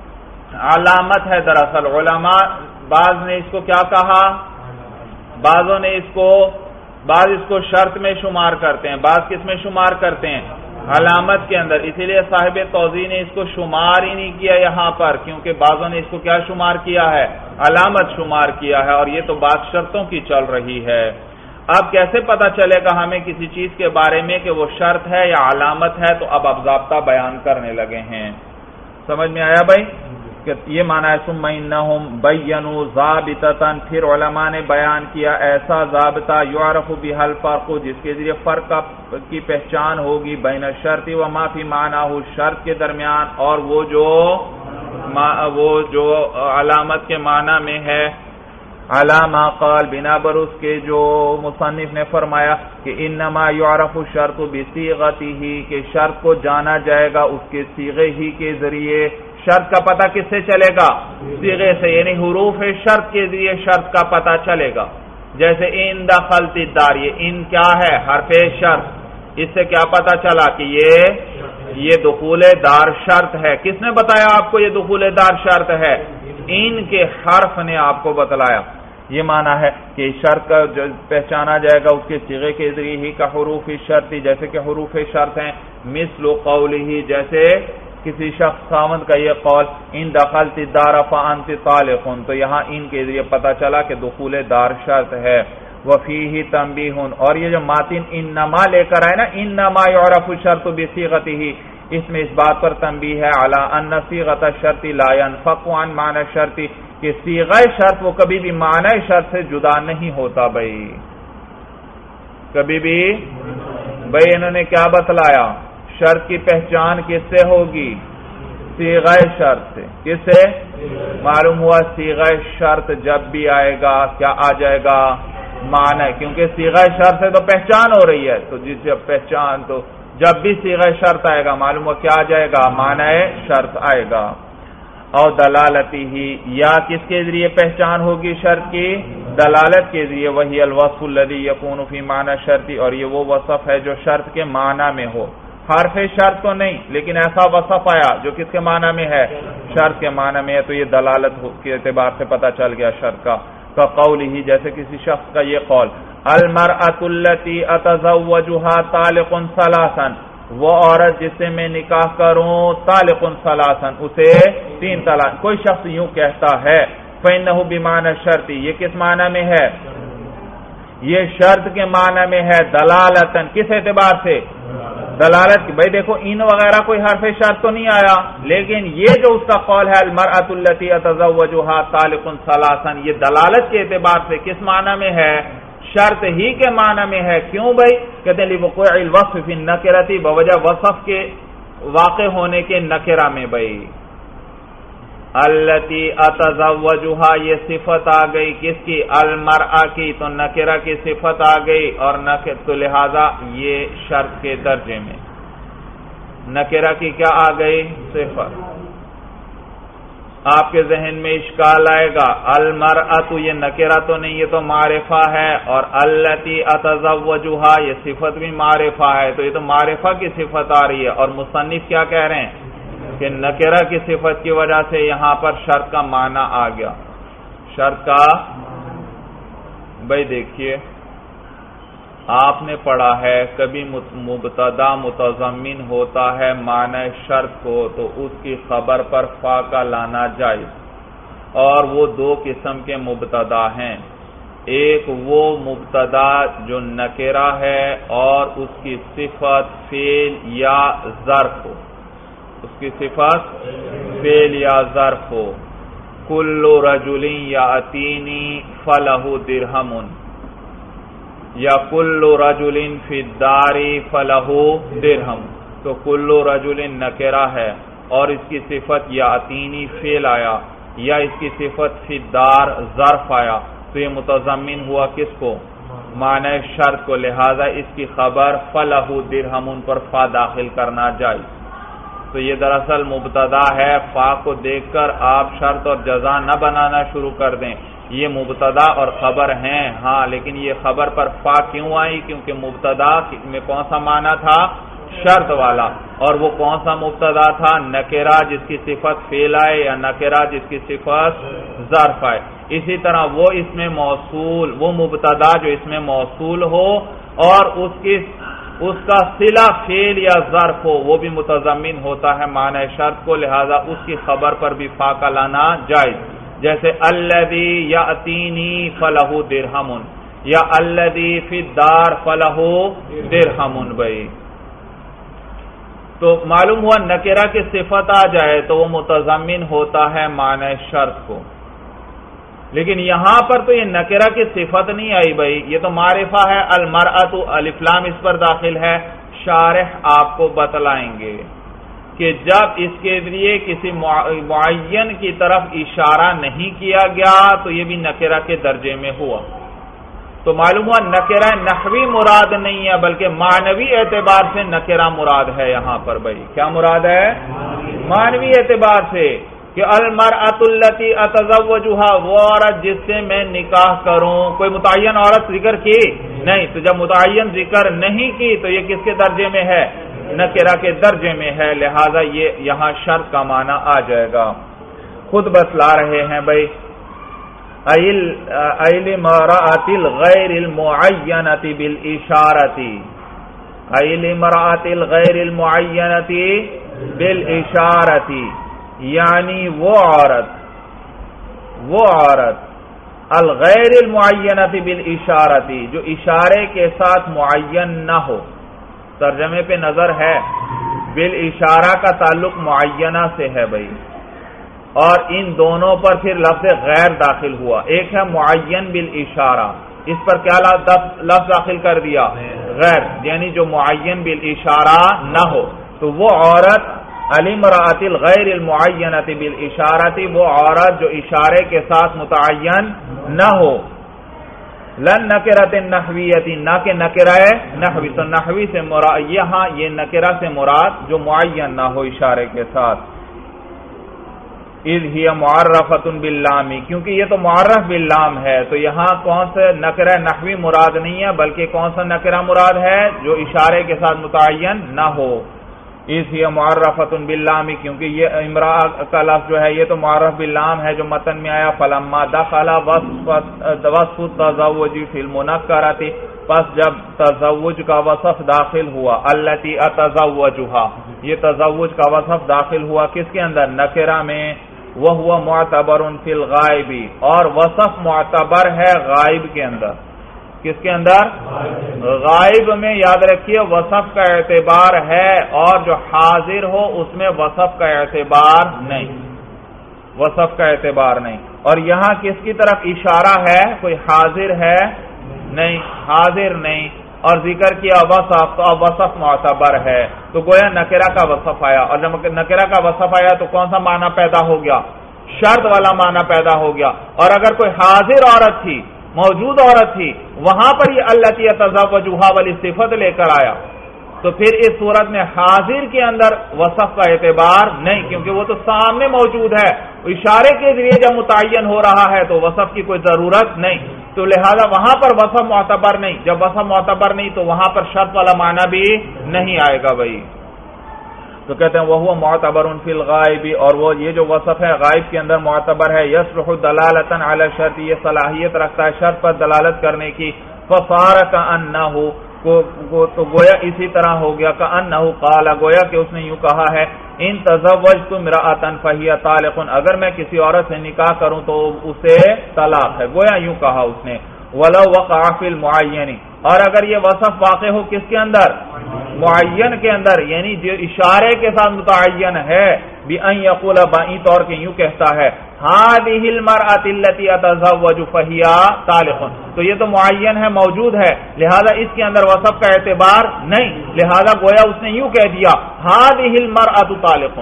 علامت ہے. دراصل علماء بعض نے اس کو کیا کہا؟ بعضوں نے اس کو بعض اس کو شرط میں شمار کرتے ہیں، بعض کس میں شمار کرتے ہیں؟ علامت کے اندر. اسی لیے صاحب توضیح نے اس کو شمار ہی نہیں کیا یہاں پر، کیونکہ بعضوں نے اس کو کیا شمار کیا ہے؟ علامت شمار کیا ہے، اور یہ تو بات شرطوں کی چل رہی ہے. اب کیسے پتہ چلے گا ہمیں کسی چیز کے بارے میں کہ وہ شرط ہے یا علامت ہے؟ تو اب اب ضابطہ بیان کرنے لگے ہیں. سمجھ میں آیا بھائی؟ کہ یہ معنی ہے ثم انہم بینوا ضابطۃ، پھر علماء نے بیان کیا ایسا ضابطہ یعرف بہ الفرق، جس کے ذریعے فرق کی پہچان ہوگی بین الشرط و ما فی معناہ، شرط کے درمیان اور وہ جو وہ جو علامت کے معنی میں ہے. علامہ قال، بنا بر اس کے جو مصنف نے فرمایا کہ انما یعرف الشرط بصیغتہ، کہ شرط کو جانا جائے گا اس کے صیغے ہی کے ذریعے. شرط کا پتہ کس سے چلے گا؟ صیغے سے، یعنی حروف شرط کے ذریعے شرط کا پتہ چلے گا. جیسے ان دخلت الدار، یہ ان کیا ہے؟ حرف شرط. اس سے کیا پتہ چلا کہ یہ یہ دخول دار شرط ہے. کس نے بتایا آپ کو یہ دخول دار شرط ہے؟ ان کے حرف نے آپ کو بتلایا. یہ معنی ہے کہ شرط کا پہچانا جائے گا اس کے صیغے کے ذریعے ہی کا حروف شرط، جیسے کہ حروف شرط ہیں. مثل قولہ، جیسے کسی شخص خاوند کا یہ قول ان دخلت الدار فانت طالق، تو یہاں ان کے ذریعے پتہ چلا کہ دخول دار شرط ہے. وفیہ تنبیہ، اور یہ جو ماتن انما لے کر آئے نا، انما یعرف الشرط بصیغتہ، اس میں اس بات پر تنبیہ ہے علی ان صیغۃ الشرط لا ينفق عن معنی الشرط، کہ صیغہ شرط وہ کبھی بھی معنی شرط سے جدا نہیں ہوتا. بھائی کبھی بھی بھائی انہوں نے کیا بتلایا؟ شرط کی پہچان کس سے ہوگی؟ صیغہ شرط سے. کس سے؟ معلوم ہوا صیغہ شرط جب بھی آئے گا کیا آ جائے گا؟ معنی، کیونکہ صیغہ شرط سے تو پہچان ہو رہی ہے، تو جس جب پہچان تو جب بھی صیغہ شرط آئے گا معلوم ہوا کیا آ جائے گا؟ معنی شرط آئے گا. اور دلالتی ہی، یا کس کے ذریعے پہچان ہوگی شرط کی؟ دلالت کے ذریعے، وہی الوصف الذی یکون فی معنی شرطی، اور یہ وہ وصف ہے جو شرط کے معنی میں ہو، حرف شرط تو نہیں لیکن ایسا وصف آیا جو کس کے معنی میں ہے، شرط کے معنی میں ہے، تو یہ دلالت کے اعتبار سے پتہ چل گیا شرط کا۔ کقولہ، جیسے کسی شخص کا یہ قول، المرأۃ التی اتزوجها طالق ثلاثا، وہ عورت جس سے میں نکاح کروں طالق ثلاثا، اسے تین طلاق، کوئی شخص یوں کہتا ہے، فإنہ بمعنی شرطی، یہ کس معنی میں ہے، یہ شرط کے معنی میں ہے، دلالتن، کس اعتبار سے، دلالت کی، بھئی دیکھو ان وغیرہ کوئی حرف شرط تو نہیں آیا، لیکن یہ جو اس کا قول ہے المرأۃ التی اتزوجها طالق ثلاثا، یہ دلالت کے اعتبار سے کس معنی میں ہے، شرط ہی کے معنی میں ہے۔ کیوں بھئی؟ کہتے ہیں لوقوع الوصف فی النکرۃ، بوجہ وصف کے واقع ہونے کے نکرہ میں، بھئی التی اتزوجها، یہ صفت آ گئی کس کی، المرأہ کی، تو نکرہ کی صفت آ گئی، اور نکرہ تو لہذا یہ شرط کے درجے میں، نکرہ کی کیا آ گئی، صفت۔ آپ کے ذہن میں اشکال آئے گا، المرأۃ یہ نکرہ تو نہیں، یہ تو معرفہ ہے، اور التی اتزوجها یہ صفت بھی معرفہ ہے، تو یہ تو معرفہ کی صفت آ رہی ہے، اور مصنف کیا کہہ رہے ہیں کہ نکرہ کی صفت کی وجہ سے یہاں پر شرط کا معنی آ گیا، شرط کا، بھائی دیکھیے آپ نے پڑھا ہے کبھی مبتدا متضمن ہوتا ہے معنی شرط کو تو اس کی خبر پر فا کا لانا جائز، اور وہ دو قسم کے مبتدا ہیں، ایک وہ مبتدا جو نکرہ ہے اور اس کی صفت فعل یا ظرف ہو، اس کی صفت فعل یا ظرف ہو، کل رجل یاتینی فلہ درہم، یا کل رجل فی الدار فلہ درہم، تو کل رجل نکرہ ہے اور اس کی صفت یاتینی فعل آیا، یا اس کی صفت فی الدار ظرف آیا، تو یہ متضمن ہوا کس کو، معنی شرط کو، لہذا اس کی خبر فلہ درہم پر فا داخل کرنا جائز۔ تو یہ دراصل مبتدا ہے، فا کو دیکھ کر آپ شرط اور جزا نہ بنانا شروع کر دیں، یہ مبتدا اور خبر ہیں، ہاں لیکن یہ خبر پر فا کیوں آئی، کیونکہ مبتدا میں کون سا معنی تھا، شرط والا، اور وہ کون سا مبتدا تھا، نکرہ جس کی صفت فعل آئے، یا نکرہ جس کی صفت ظرف آئے۔ اسی طرح وہ اس میں موصول، وہ مبتدا جو اس میں موصول ہو اور اس کی اس کا صلہ فعل یا ظرف ہو، وہ بھی متضمن ہوتا ہے معنی شرط کو، لہذا اس کی خبر پر بھی فا کا لانا جائز، جیسے الذی یاتینی فلہ درہم، یا الذی فی الدار فلہ درہم، بھائی تو معلوم ہوا نکرہ کی صفت آ جائے تو وہ متضمن ہوتا ہے معنی شرط کو، لیکن یہاں پر تو یہ نکرہ کی صفت نہیں آئی بھائی، یہ تو معرفہ ہے، المرأۃ الف لام اس پر داخل ہے، شارح آپ کو بتلائیں گے کہ جب اس کے ذریعے کسی معین کی طرف اشارہ نہیں کیا گیا تو یہ بھی نکرہ کے درجے میں ہوا، تو معلوم ہوا نکرہ نحوی مراد نہیں ہے بلکہ معنوی اعتبار سے نکرہ مراد ہے یہاں پر، بھائی کیا مراد ہے، معنوی اعتبار سے، کہ المرأۃ التی اتزوجها، وہ عورت جس سے میں نکاح کروں، کوئی متعین عورت ذکر کی نہیں، تو جب متعین ذکر نہیں کی تو یہ کس کے درجے میں ہے، نکرہ کے درجے میں ہے، لہذا یہ یہاں شرط کا معنی آ جائے گا۔ خود بتلا رہے ہیں بھائی، ایل مرأۃ الغیر المعینۃ بالاشارۃ، ایل مرأۃ الغیر المعینۃ بالاشارۃ، یعنی وہ عورت وہ عورت الغیر المعینۃ بالاشارۃ جو اشارے کے ساتھ معین نہ ہو، ترجمے پہ نظر ہے، بالاشارہ کا تعلق معینہ سے ہے بھائی، اور ان دونوں پر پھر لفظ غیر داخل ہوا، ایک ہے معین بالاشارہ، اس پر کیا لفظ داخل کر دیا، غیر، یعنی جو معین بالاشارہ نہ ہو، تو وہ عورت المرأۃ الغیر المعینۃ بالاشارۃ، وہ عورت جو اشارے کے ساتھ متعین نہ ہو، لن نکرۃ نحویۃ، نہ کہ نکرہ نحوی، تو نحوی سے مراد یہاں یہ نکرہ سے مراد جو معین نہ ہو اشارے کے ساتھ، اذ ہی معرفۃ باللام، کیونکہ یہ تو معرف باللام ہے، تو یہاں کون سا نکرہ نحوی مراد نہیں ہے بلکہ کون سا نکرہ مراد ہے جو اشارے کے ساتھ متعین نہ ہو. اذ ہی معرفۃ باللام، کیونکہ یہ امرأ کا لفظ جو ہے یہ تو معرف باللام ہے جو متن میں آیا. فلما دخل وصف التزوج فی المنکرۃ، پس جب تزوج کا وصف داخل ہوا، التی اتزوجها، یہ تزوج کا وصف داخل ہوا کس کے اندر؟ نکرہ میں. وہو معتبر فی الغائب، اور وصف معتبر ہے غائب کے اندر. کس کے اندر؟ غائب میں. یاد رکھیے وصف کا اعتبار ہے اور جو حاضر ہو اس میں وصف کا اعتبار نہیں، وصف کا اعتبار نہیں. اور یہاں کس کی طرف اشارہ ہے؟ کوئی حاضر ہے نہیں، حاضر نہیں. اور ذکر کیا وصف، تو اب وصف معتبر ہے، تو گویا نکرہ کا وصف آیا. اور جب نکرہ کا وصف آیا تو کون سا معنی پیدا ہو گیا؟ شرط والا معنی پیدا ہو گیا. اور اگر کوئی حاضر عورت تھی، موجود عورت تھی، وہاں پر یہ التی تزوجها والی صفت لے کر آیا، تو پھر اس صورت میں حاضر کے اندر وصف کا اعتبار نہیں، کیونکہ وہ تو سامنے موجود ہے. اشارے کے ذریعے جب متعین ہو رہا ہے تو وصف کی کوئی ضرورت نہیں، تو لہذا وہاں پر وصف معتبر نہیں. جب وصف معتبر نہیں تو وہاں پر شرط والا معنی بھی نہیں آئے گا بھائی. تو کہتے ہیں وہ معتبر فی الغائب، اور وہ یہ جو وصف ہے غائب کے اندر معتبر ہے. یصلح دلالتا علی الشرط، یہ صلاحیت رکھتا ہے شرط پر دلالت کرنے کی. فصار کأنہ، تو گویا اسی طرح ہو گیا کأنہ قال، گویا کہ اس نے یوں کہا ہے ان تزوجت امرأة فہی طالق، اگر میں کسی عورت سے نکاح کروں تو اسے طلاق ہے. گویا یوں کہا اس نے. ولو وقع فی المعین، اور اگر یہ وصف واقع ہو کس کے اندر؟ معین کے اندر، یعنی جو اشارے کے ساتھ متعین ہے. بأن یقول، بائیں طور کے یوں کہتا ہے هذه المرأة التي اتزوج فهي طالق، تو یہ تو معین ہے، موجود ہے، لہذا اس کے اندر وصف کا اعتبار نہیں. لہذا گویا اس نے یوں کہہ دیا هذه المرأة طالق،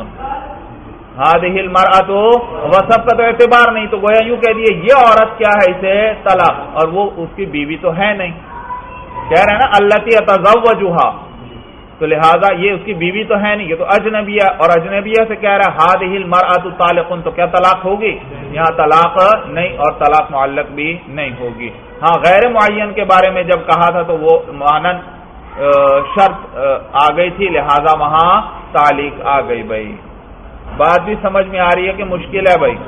هذه المرأة، وصف کا تو اعتبار نہیں، تو گویا یوں کہہ دیے یہ عورت کیا ہے، اسے طلاق. اور وہ اس کی بیوی تو ہے نہیں، کہہ رہے ہیں نا التی اتزوجها، تو لہذا یہ اس کی بیوی تو ہے نہیں، یہ تو اجنبیہ، اور اجنبیہ سے کہہ رہا ہے هذه المرأة طالق، تو کیا طلاق ہوگی؟ یہاں طلاق نہیں، اور طلاق معلق بھی نہیں ہوگی. ہاں غیر معین کے بارے میں جب کہا تھا تو وہ مانن شرط آ گئی تھی، لہذا وہاں تعلیق آ گئی. بھائی بات بھی سمجھ میں آ رہی ہے کہ مشکل ہے بھائی؟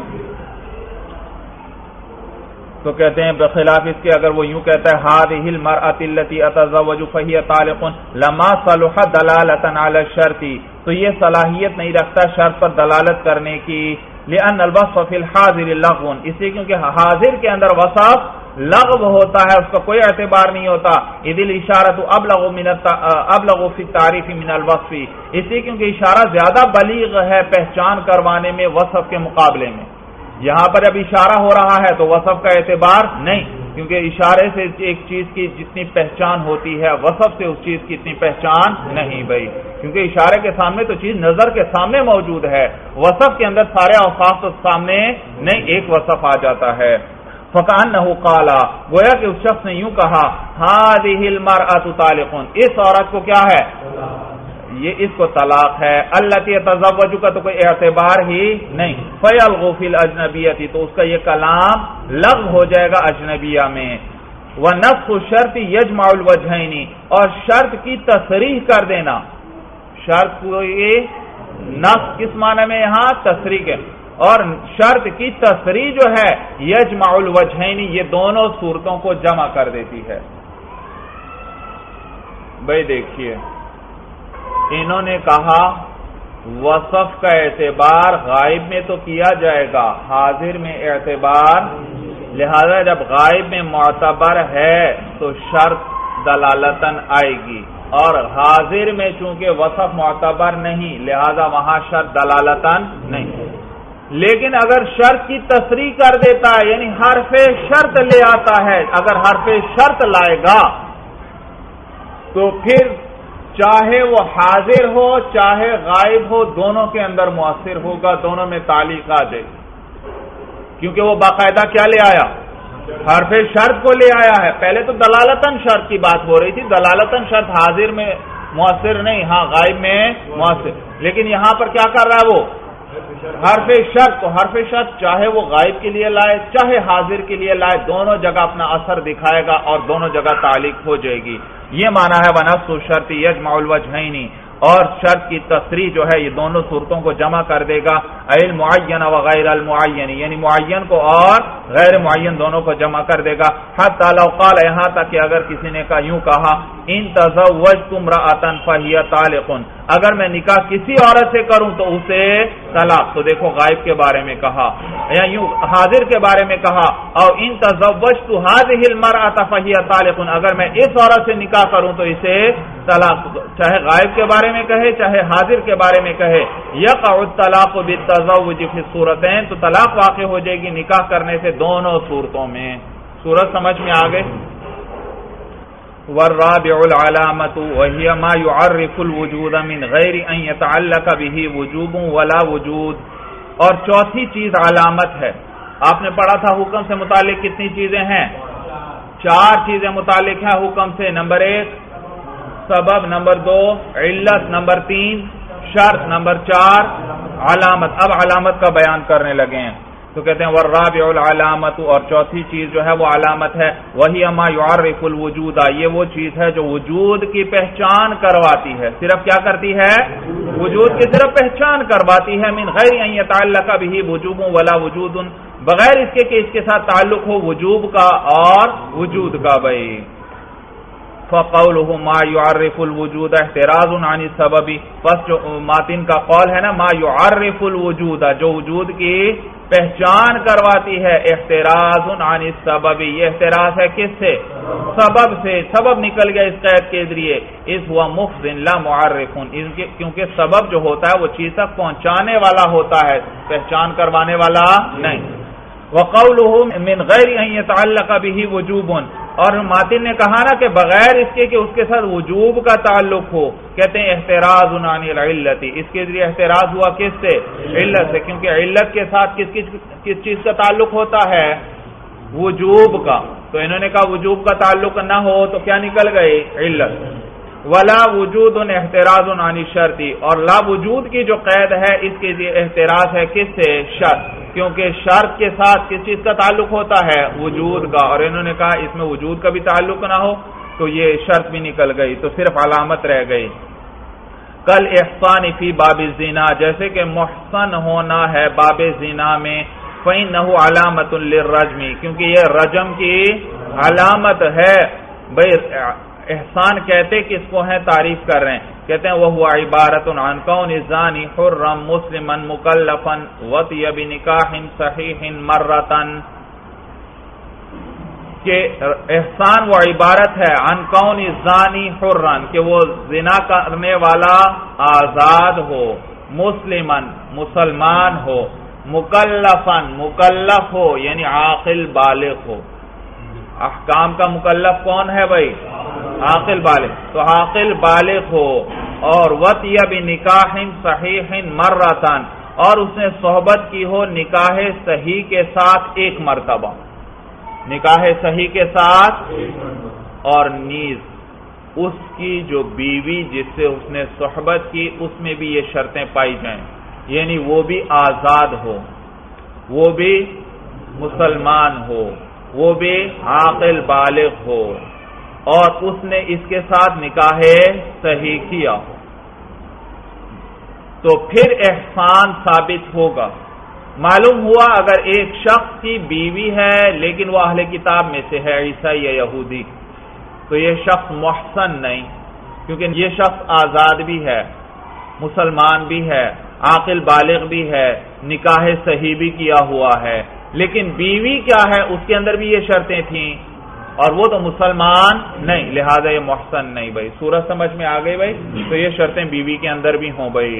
تو کہتے ہیں بخلاف اس کے اگر وہ یوں کہتا ہے هذه المرأة التي اتزوج فهي طالق لما صلح دلالة على الشرط، تو یہ صلاحیت نہیں رکھتا شرط پر دلالت کرنے کی. لأن الوصف في الحاضر لغو، اس لیے کیونکہ حاضر کے اندر وصف لغو ہوتا ہے، اس کا کوئی اعتبار نہیں ہوتا. اذ الاشارۃ ابلغ من ابلغ فی التعریف من الوصف، اس لیے کیونکہ اشارہ زیادہ بلیغ ہے پہچان کروانے میں وصف کے مقابلے میں. یہاں پر جب اشارہ ہو رہا ہے تو وصف کا اعتبار نہیں، کیونکہ اشارے سے ایک چیز کی جتنی پہچان ہوتی ہے وصف سے اس چیز کی اتنی پہچان نہیں بھائی، کیونکہ اشارے کے سامنے تو چیز نظر کے سامنے موجود ہے، وصف کے اندر سارے اوصاف تو سامنے نہیں، ایک وصف آ جاتا ہے. فکأنہ قال، گویا کہ اس شخص نے یوں کہا هذه المرأة طالق، اس عورت کو کیا ہے؟ یہ اس کو طلاق ہے. التی تزوج کا تو کوئی اعتبار ہی نہیں. فیلغو فی الاجنبیۃ، تو اس کا یہ کلام لغو ہو جائے گا اجنبیہ میں. ونسخ الشرط یجمع الوجہین، اور شرط کی تصریح کر دینا. شرط کو یہ نسخ کس معنی میں یہاں؟ تصریح ہے. اور شرط کی تصریح جو ہے یجمع الوجہین، یہ دونوں صورتوں کو جمع کر دیتی ہے. بھائی دیکھیے انہوں نے کہا وصف کا اعتبار غائب میں تو کیا جائے گا، حاضر میں اعتبار، لہذا جب غائب میں معتبر ہے تو شرط دلالتاً آئے گی، اور حاضر میں چونکہ وصف معتبر نہیں لہذا وہاں شرط دلالتاً نہیں. لیکن اگر شرط کی تصریح کر دیتا ہے یعنی حرف شرط لے آتا ہے، اگر حرف شرط لائے گا تو پھر چاہے وہ حاضر ہو چاہے غائب ہو دونوں کے اندر مؤثر ہوگا، دونوں میں تعلیق آ جائے، کیونکہ وہ باقاعدہ کیا لے آیا؟ حرف شرط کو لے آیا ہے. پہلے تو دلالتاً شرط کی بات ہو رہی تھی، دلالتاً شرط حاضر میں مؤثر نہیں، ہاں غائب میں مؤثر، لیکن یہاں پر کیا کر رہا ہے وہ حرف شرط، تو حرف شرط چاہے وہ غائب کے لیے لائے چاہے حاضر کے لیے لائے، دونوں جگہ اپنا اثر دکھائے گا اور دونوں جگہ تعلیق ہو جائے گی. یہ معنی ہے ونفس الشرط یجمع الوجہین، اور شرط کی تصریح جو ہے یہ دونوں صورتوں کو جمع کر دے گا. المعین و غیر المعین، یعنی معین کو اور غیر معین دونوں کو جمع کر دے گا. حتی لو قال، یہاں تک کہ اگر کسی نے کہا یوں کہا ان تزوجت امرأۃ فہی طالق، اگر میں نکاح کسی عورت سے کروں تو اسے طلاق. تو دیکھو غائب کے بارے میں کہا یا یوں حاضر کے بارے میں کہا، اور ان تزوجت هذه المرأۃ فہی طالق، اگر میں اس عورت سے نکاح کروں تو اسے طلاق. چاہے غائب کے بارے میں کہے چاہے حاضر کے بارے میں کہے، یقع الطلاق بالتزوج فی الصورتین، تو طلاق واقع ہو جائے گی نکاح کرنے سے دونوں صورتوں میں. صورت سمجھ میں آ گئے. والرابع العلامۃ وهي ما يعرف الوجود من غیر ان يتعلق به وجوب ولا وجود، اور چوتھی چیز علامت ہے. آپ نے پڑھا تھا حکم سے متعلق کتنی چیزیں ہیں؟ چار چیزیں متعلق ہیں حکم سے. نمبر ایک سبب، نمبر دو علت، نمبر تین شرط، نمبر چار علامت. اب علامت کا بیان کرنے لگے ہیں تو کہتے ہیں والرابع العلامت، اور چوتھی چیز جو ہے وہ علامت ہے. وہی ما يعرف الوجود، یہ وہ چیز ہے جو وجود کی پہچان کرواتی ہے. صرف کیا کرتی ہے؟ وجود کی صرف پہچان کرواتی ہے. من غیر ان يتعلق به وجوب ولا وجود، بغیر اس کے کہ اس کے ساتھ تعلق ہو وجوب کا اور وجود کا. بھائی فقوله ما يعرف الوجود احتراز عن السبب، پس جو ماتن کا قول ہے نا ما يعرف الوجود، جو وجود کی پہچان کرواتی ہے، احتراز عن السبب، یہ احتراز ہے کس سے؟ سبب سے. سبب نکل گیا اس قید کے ذریعے. اس ہوا مفض لا معرف، کیونکہ سبب جو ہوتا ہے وہ چیز تک پہنچانے والا ہوتا ہے، پہچان کروانے والا نہیں. وقوله من غیر ان يتعلق به وجوب، اور ماتن نے کہا نا کہ بغیر اس کے کہ اس کے ساتھ وجوب کا تعلق ہو، کہتے ہیں احتراز عن العلت، اس کے ذریعے احتراز ہوا کس سے؟ علت سے، کیونکہ علت کے ساتھ کس کس کس چیز کا تعلق ہوتا ہے؟ وجوب کا. تو انہوں نے کہا وجوب کا تعلق نہ ہو تو کیا نکل گئی؟ علت. ولا وجود احتراز عن الشرط، اور لا وجود کی جو قید ہے اس کے لیے احتراز ہے کس سے؟ شرط، کیونکہ شرط کے ساتھ کس چیز کا تعلق ہوتا ہے؟ وجود کا. اور انہوں نے کہا اس میں وجود کا بھی تعلق نہ ہو تو یہ شرط بھی نکل گئی، تو صرف علامت رہ گئی. کل احسان فی باب الزنا، جیسے کہ محسن ہونا ہے باب زنا میں. فإنه علامۃ للرجم، کیونکہ یہ رجم کی علامت ہے. بھائی احسان کہتے کس کو ہیں؟ تعریف کر رہے ہیں. کہتے ہیں وہو عبارت عن کون الزانی حرا مسلما مکلفا وطی بنکاح صحیح مرتن، کہ احسان وہ عبارت ہے عن کون الزانی حرا، کہ وہ زنا کرنے والا آزاد ہو، مسلما مسلمان ہو، مکلفا مکلف ہو یعنی عاقل بالغ ہو. احکام کا مکلف کون ہے بھائی؟ عاقل بالغ. تو عاقل بالغ ہو اور وطی بنکاح صحیح مرتن، اور اس نے صحبت کی ہو نکاح صحیح کے ساتھ ایک مرتبہ، نکاح صحیح کے ساتھ، اور نیز اس کی جو بیوی جس سے اس نے صحبت کی اس میں بھی یہ شرطیں پائی جائیں، یعنی وہ بھی آزاد ہو، وہ بھی مسلمان ہو، وہ بھی عاقل بالغ ہو، اور اس نے اس کے ساتھ نکاح صحیح کیا، تو پھر احسان ثابت ہوگا. معلوم ہوا اگر ایک شخص کی بیوی ہے لیکن وہ اہل کتاب میں سے ہے، عیسائی یا یہودی، تو یہ شخص محسن نہیں، کیونکہ یہ شخص آزاد بھی ہے، مسلمان بھی ہے، عاقل بالغ بھی ہے، نکاح صحیح بھی کیا ہوا ہے، لیکن بیوی کیا ہے اس کے اندر بھی یہ شرطیں تھیں اور وہ تو مسلمان نہیں، لہذا یہ محسن نہیں. بھائی سورج سمجھ میں آ گئی بھائی؟ تو یہ شرطیں بیوی کے اندر بھی ہوں. بھائی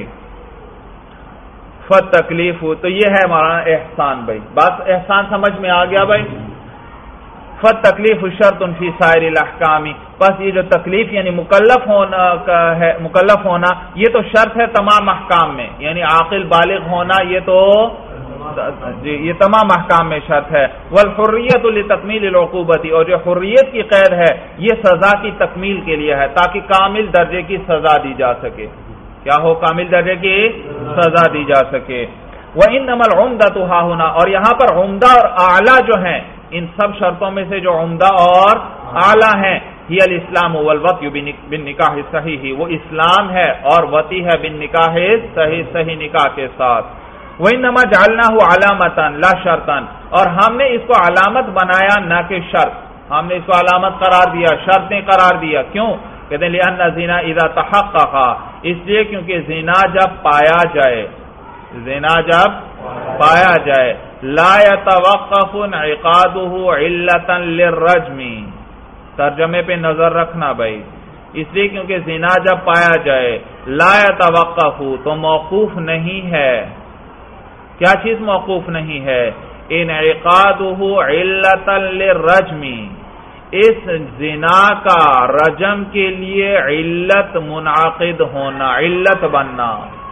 فت تکلیف ہو، تو یہ ہے ہمارا احسان. بھائی بات احسان سمجھ میں آ گیا بھائی؟ فت تکلیف شرط فی سائر الاحکام، بس یہ جو تکلیف یعنی مکلف ہونا کا ہے، مکلف ہونا یہ تو شرط ہے تمام احکام میں، یعنی عاقل بالغ ہونا یہ تو جی یہ تمام احکام میں شرط ہے. والحریت لتکمیل العقوبۃ، اور جو حریت کی قید ہے یہ سزا کی تکمیل کے لیے ہے تاکہ کامل درجے کی سزا دی جا سکے. کیا ہو؟ کامل درجے کی سزا دی جا سکے. وَإِنَّمَا الْعُمْدَةُ هَا هُنَا، اور یہاں پر عمدہ اور اعلیٰ جو ہیں ان سب شرطوں میں سے جو عمدہ اور اعلیٰ ہیں ہی الاسلام والوطی بالنکاح صحیح، وہ اسلام ہے اور وطی ہے بالنکاح صحیح صحیح نکاح کے ساتھ. وَإِنَّمَا جَعَلْنَاهُ عَلَامَةً لَا شَرْطًا، اور ہم نے اس کو علامت بنایا نہ کہ شرط، ہم نے اس کو علامت قرار دیا، شرط نہیں قرار دیا. کیوں؟ کہتے ہیں لِأَنَّ الزِّنَا إِذَا تَحَقَّقَ، اس لیے کیونکہ زنا جب پایا جائے، زنا جب پایا جائے لا يتوقف انعقاده علة للرجم، ترجمے پہ نظر رکھنا بھائی، اس لیے کیونکہ زنا جب پایا جائے لا يتوقف تو موقوف نہیں ہے. کیا چیز موقوف نہیں ہے؟ انعقاده علة للرجم، اس زنا کا رجم کے لیے علت منعقد ہونا، علت بننا.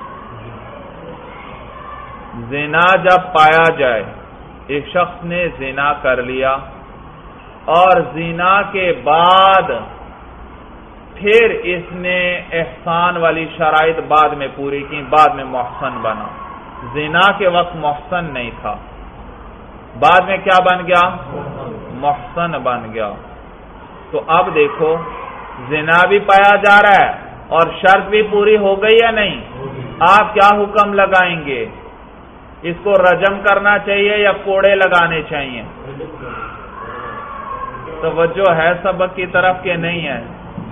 زنا جب پایا جائے، ایک شخص نے زنا کر لیا اور زنا کے بعد پھر اس نے احسان والی شرائط بعد میں پوری کی، بعد میں محسن بنا. زنا کے وقت محسن نہیں تھا، بعد میں کیا بن گیا؟ محسن بن گیا. تو اب دیکھو زنا بھی پایا جا رہا ہے اور شرط بھی پوری ہو گئی یا نہیں؟ آپ کیا حکم لگائیں گے؟ اس کو رجم کرنا چاہیے یا کوڑے لگانے چاہیے؟ توجہ ہے سبق کی طرف کہ نہیں ہے؟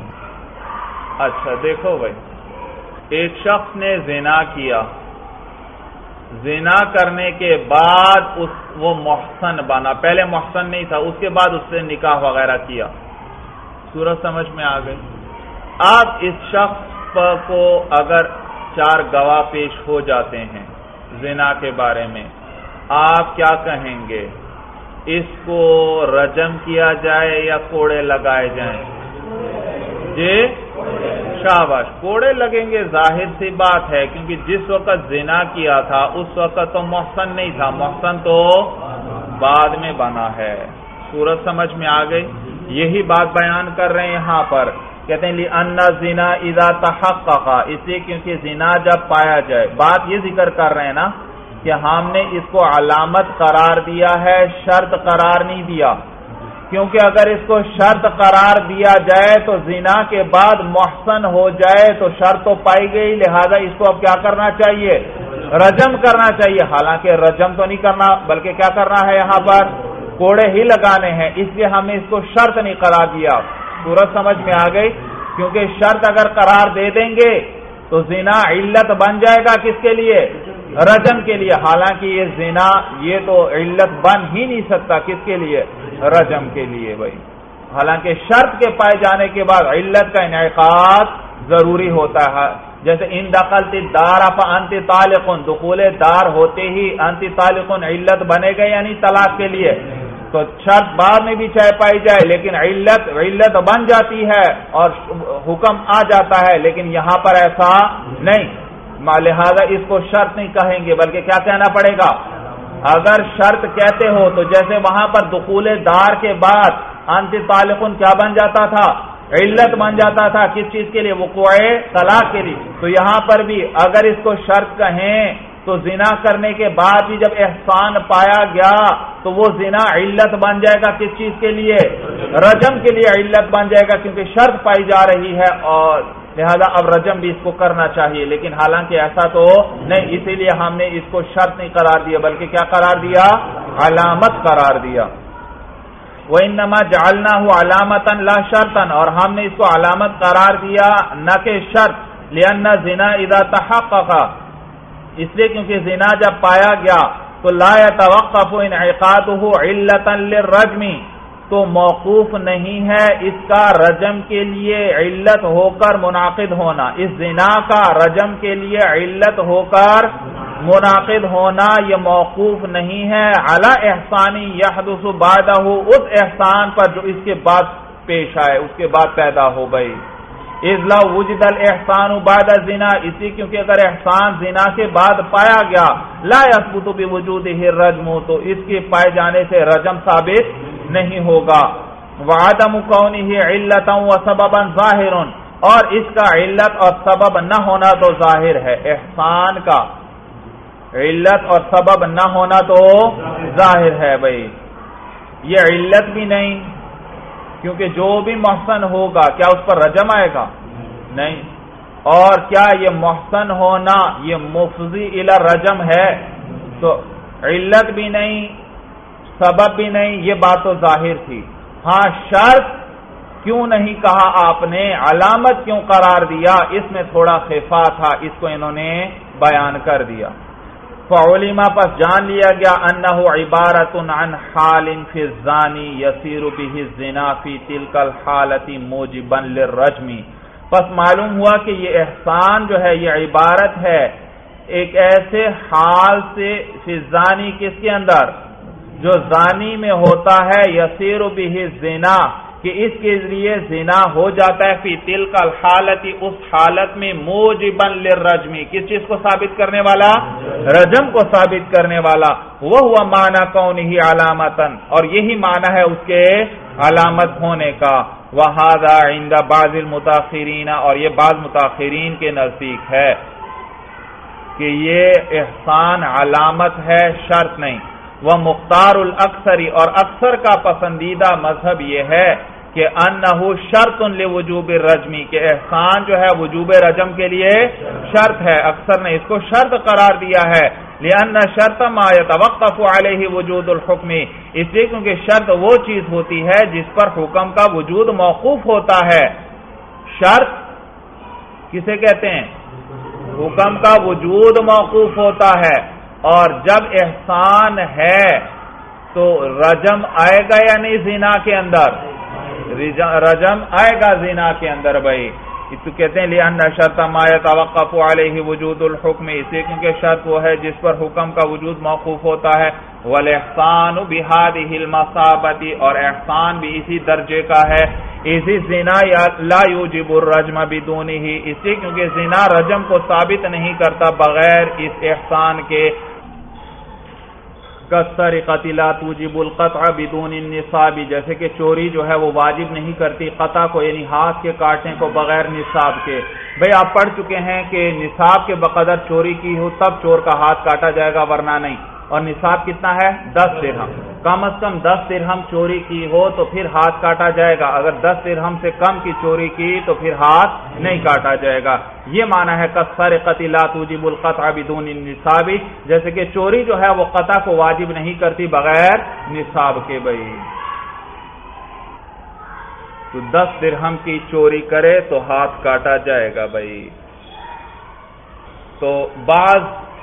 اچھا دیکھو بھائی، ایک شخص نے زنا کیا، زنا کرنے کے بعد اس وہ محسن بنا، پہلے محسن نہیں تھا، اس کے بعد اس سے نکاح وغیرہ کیا. صورت سمجھ میں آ گئی؟ اب اس شخص کو اگر چار گواہ پیش ہو جاتے ہیں زنا کے بارے میں، آپ کیا کہیں گے؟ اس کو رجم کیا جائے یا کوڑے لگائے جائیں؟ جی شاباش، کوڑے لگیں گے. ظاہر سی بات ہے کیونکہ جس وقت زنا کیا تھا اس وقت تو محسن نہیں تھا، محسن تو بعد میں بنا ہے. صورت سمجھ میں آ گئی؟ یہی بات بیان کر رہے ہیں یہاں پر، کہتے ہیں لِأَنَّ الزِّنَا إِذَا تَحَقَّقَ، اس لیے کیونکہ زنا جب پایا جائے. بات یہ ذکر کر رہے ہیں نا کہ ہم نے اس کو علامت قرار دیا ہے، شرط قرار نہیں دیا، کیونکہ اگر اس کو شرط قرار دیا جائے تو زنا کے بعد محسن ہو جائے تو شرط تو پائی گئی، لہذا اس کو اب کیا کرنا چاہیے؟ رجم کرنا چاہیے. حالانکہ رجم تو نہیں کرنا بلکہ کیا کرنا ہے؟ یہاں پر کوڑے ہی لگانے ہیں، اس لیے ہم نے اس کو شرط نہیں قرار دیا. صورت سمجھ میں آ گئی؟ کیونکہ شرط اگر قرار دے دیں گے تو زنا علت بن جائے گا کس کے لیے؟ رجم کے لیے. حالانکہ یہ زنا یہ تو علت بن ہی نہیں سکتا، کس کے لیے؟ رجم کے لیے بھائی. حالانکہ شرط کے پائے جانے کے بعد علت کا انعقاد ضروری ہوتا ہے. جیسے ان دخلت الدار فانت طالق، دخول دار ہوتے ہی انت طالق علت بنے گا یعنی طلاق کے لیے. تو شرط بعد میں بھی چاہے پائی جائے لیکن علت علت بن جاتی ہے اور حکم آ جاتا ہے، لیکن یہاں پر ایسا نہیں. لہذا اس کو شرط نہیں کہیں گے بلکہ کیا کہنا پڑے گا؟ اگر شرط کہتے ہو تو جیسے وہاں پر دخول دار کے بعد انت طالقن کیا بن جاتا تھا؟ علت بن جاتا تھا. کس چیز کے لیے؟ وقوع طلاق کے لیے. تو یہاں پر بھی اگر اس کو شرط کہیں تو زنا کرنے کے بعد بھی جب احسان پایا گیا تو وہ زنا علت بن جائے گا کس چیز کے لیے؟ رجم کے لیے علت بن جائے گا کیونکہ شرط پائی جا رہی ہے، اور لہذا اب رجم بھی اس کو کرنا چاہیے. لیکن حالانکہ ایسا تو نہیں، اسی لیے ہم نے اس کو شرط نہیں قرار دیا بلکہ کیا قرار دیا؟ علامت قرار دیا. وَإِنَّمَا جَعَلْنَاهُ عَلَامَةً لَا شَرْطًا، اور ہم نے اس کو علامت قرار دیا نہ کہ شرط. لِأَنَّ الزِّنَا إِذَا تَحَقَّقَ، اس لیے کیونکہ زنا جب پایا گیا تو لا يتوقف انعقاده علة للرجم، تو موقوف نہیں ہے اس کا رجم کے لیے علت ہو کر منعقد ہونا. اس زنا کا رجم کے لیے علت ہو کر منعقد ہونا یہ موقوف نہیں ہے علی احسانی یحدث بعدہ، اس احسان پر جو اس کے بعد پیش آئے، اس کے بعد پیدا ہو گئی. اذ لو وجد الاحسان بعد الزنا، اسی کیونکہ اگر احسان زنا کے بعد پایا گیا لا يثبت بوجودہ الرجم، تو اس کے پائے جانے سے رجم ثابت نہیں ہوگا. وعدم کونہ علتا وسببا ظاہر، اور اس کا علت اور سبب نہ ہونا تو ظاہر ہے. احسان کا علت اور سبب نہ ہونا تو ظاہر ہے بھائی. یہ علت بھی نہیں، کیونکہ جو بھی محسن ہوگا کیا اس پر رجم آئے گا؟ نہیں. اور کیا یہ محسن ہونا یہ مفضی الی رجم ہے؟ تو علت بھی نہیں، سبب بھی نہیں، یہ بات تو ظاہر تھی. ہاں شرط کیوں نہیں کہا آپ نے، علامت کیوں قرار دیا، اس میں تھوڑا خفا تھا، اس کو انہوں نے بیان کر دیا. فعلما پس جان لیا گیا انہ عبارت عن حال فی الزانی یسیر به الزنا فی تلک الحالت موجبا للرجم. پس معلوم ہوا کہ یہ احسان جو ہے یہ عبارت ہے ایک ایسے حال سے فی الزانی کس کے اندر، جو زانی میں ہوتا ہے، یسیر به الزنا کہ اس کے ذریعے زنا ہو جاتا ہے، فی تلک الحالت اس حالت میں، موجبا للرجم کس چیز کو ثابت کرنے والا، رجم کو ثابت کرنے والا. وہ ہوا معنی کونہ علامتن، اور یہی معنی ہے اس کے علامت ہونے کا. وہذا عند بعض المتاخرین، اور یہ بعض متاخرین کے نزدیک ہے کہ یہ احسان علامت ہے، شرط نہیں. وہ مختار الاکثری، اور اکثر کا پسندیدہ مذہب یہ ہے کہ انہ شرط لوجوب الرجم کہ احسان جو ہے وجوب رجم کے لیے شرط ہے. اکثر نے اس کو شرط قرار دیا ہے، لأن شرط ما يتوقف علیہ وجود الحکم، اس لیے کیونکہ شرط وہ چیز ہوتی ہے جس پر حکم کا وجود موقوف ہوتا ہے. شرط کسے کہتے ہیں؟ حکم کا وجود موقوف ہوتا ہے. اور جب احسان ہے تو رجم آئے گا یا نہیں زنا کے اندر؟ رجم آئے گا زنا کے اندر بھائی. اس کو کہتے ہیں لأن شرط ما يتوقف علیہ وجود الحکم، اس لیے کیونکہ شرط وہ ہے جس پر حکم کا وجود موقوف ہوتا ہے. والاحسان بهذه المثابۃ، اور احسان بھی اسی درجے کا ہے. اسی زنا لا یوجب الرجم بدونہ، اس لیے کیونکہ زنا رجم کو ثابت نہیں کرتا بغیر اس احسان کے. کالسرقۃ لا توجب القطع بدون النصاب، جیسے کہ چوری جو ہے وہ واجب نہیں کرتی قطع کو، یعنی ہاتھ کے کاٹنے کو بغیر نصاب کے. بھئی آپ پڑھ چکے ہیں کہ نصاب کے بقدر چوری کی ہو تب چور کا ہاتھ کاٹا جائے گا، ورنہ نہیں. اور نصاب کتنا ہے؟ دس درہم. کم از کم دس درہم چوری کی ہو تو پھر ہاتھ کاٹا جائے گا. اگر دس درہم سے کم کی چوری کی تو پھر ہاتھ نہیں کاٹا جائے گا. یہ معنی ہے کالسرقۃ لا توجب القطع بدون النصاب، جیسے کہ چوری جو ہے وہ قطع کو واجب نہیں کرتی بغیر نصاب کے. بھائی تو دس درہم کی چوری کرے تو ہاتھ کاٹا جائے گا. بھائی تو بعض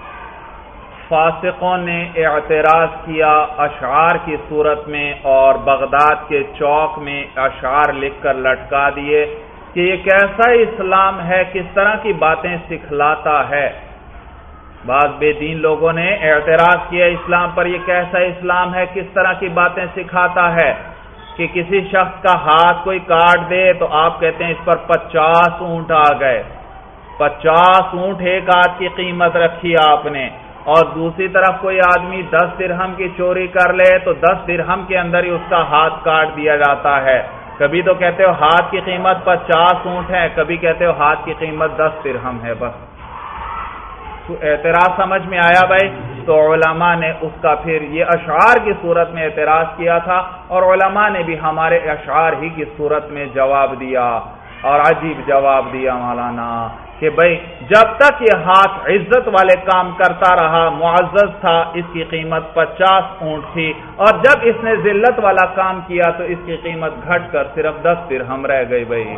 فاسقوں نے اعتراض کیا اشعار کی صورت میں، اور بغداد کے چوک میں اشعار لکھ کر لٹکا دیے کہ یہ کیسا اسلام ہے، کس طرح کی باتیں سکھلاتا ہے. بعض بے دین لوگوں نے اعتراض کیا اسلام پر، یہ کیسا اسلام ہے، کس طرح کی باتیں سکھاتا ہے کہ کسی شخص کا ہاتھ کوئی کاٹ دے تو آپ کہتے ہیں اس پر پچاس اونٹ آ گئے. پچاس اونٹ ایک ہاتھ کی قیمت رکھی آپ نے. اور دوسری طرف کوئی آدمی دس درہم کی چوری کر لے تو دس درہم کے اندر ہی اس کا ہاتھ کاٹ دیا جاتا ہے. کبھی تو کہتے ہو ہاتھ کی قیمت پچاس اونٹ ہے، کبھی کہتے ہو ہاتھ کی قیمت دس درہم ہے. بس تو اعتراض سمجھ میں آیا بھائی. تو علماء نے اس کا پھر یہ اشعار کی صورت میں اعتراض کیا تھا، اور علماء نے بھی ہمارے اشعار ہی کی صورت میں جواب دیا، اور عجیب جواب دیا مولانا کہ بھئی جب تک یہ ہاتھ عزت والے کام کرتا رہا، معزز تھا، اس کی قیمت پچاس اونٹ تھی، اور جب اس نے ذلت والا کام کیا تو اس کی قیمت گھٹ کر صرف دس درہم رہ گئی. بھئی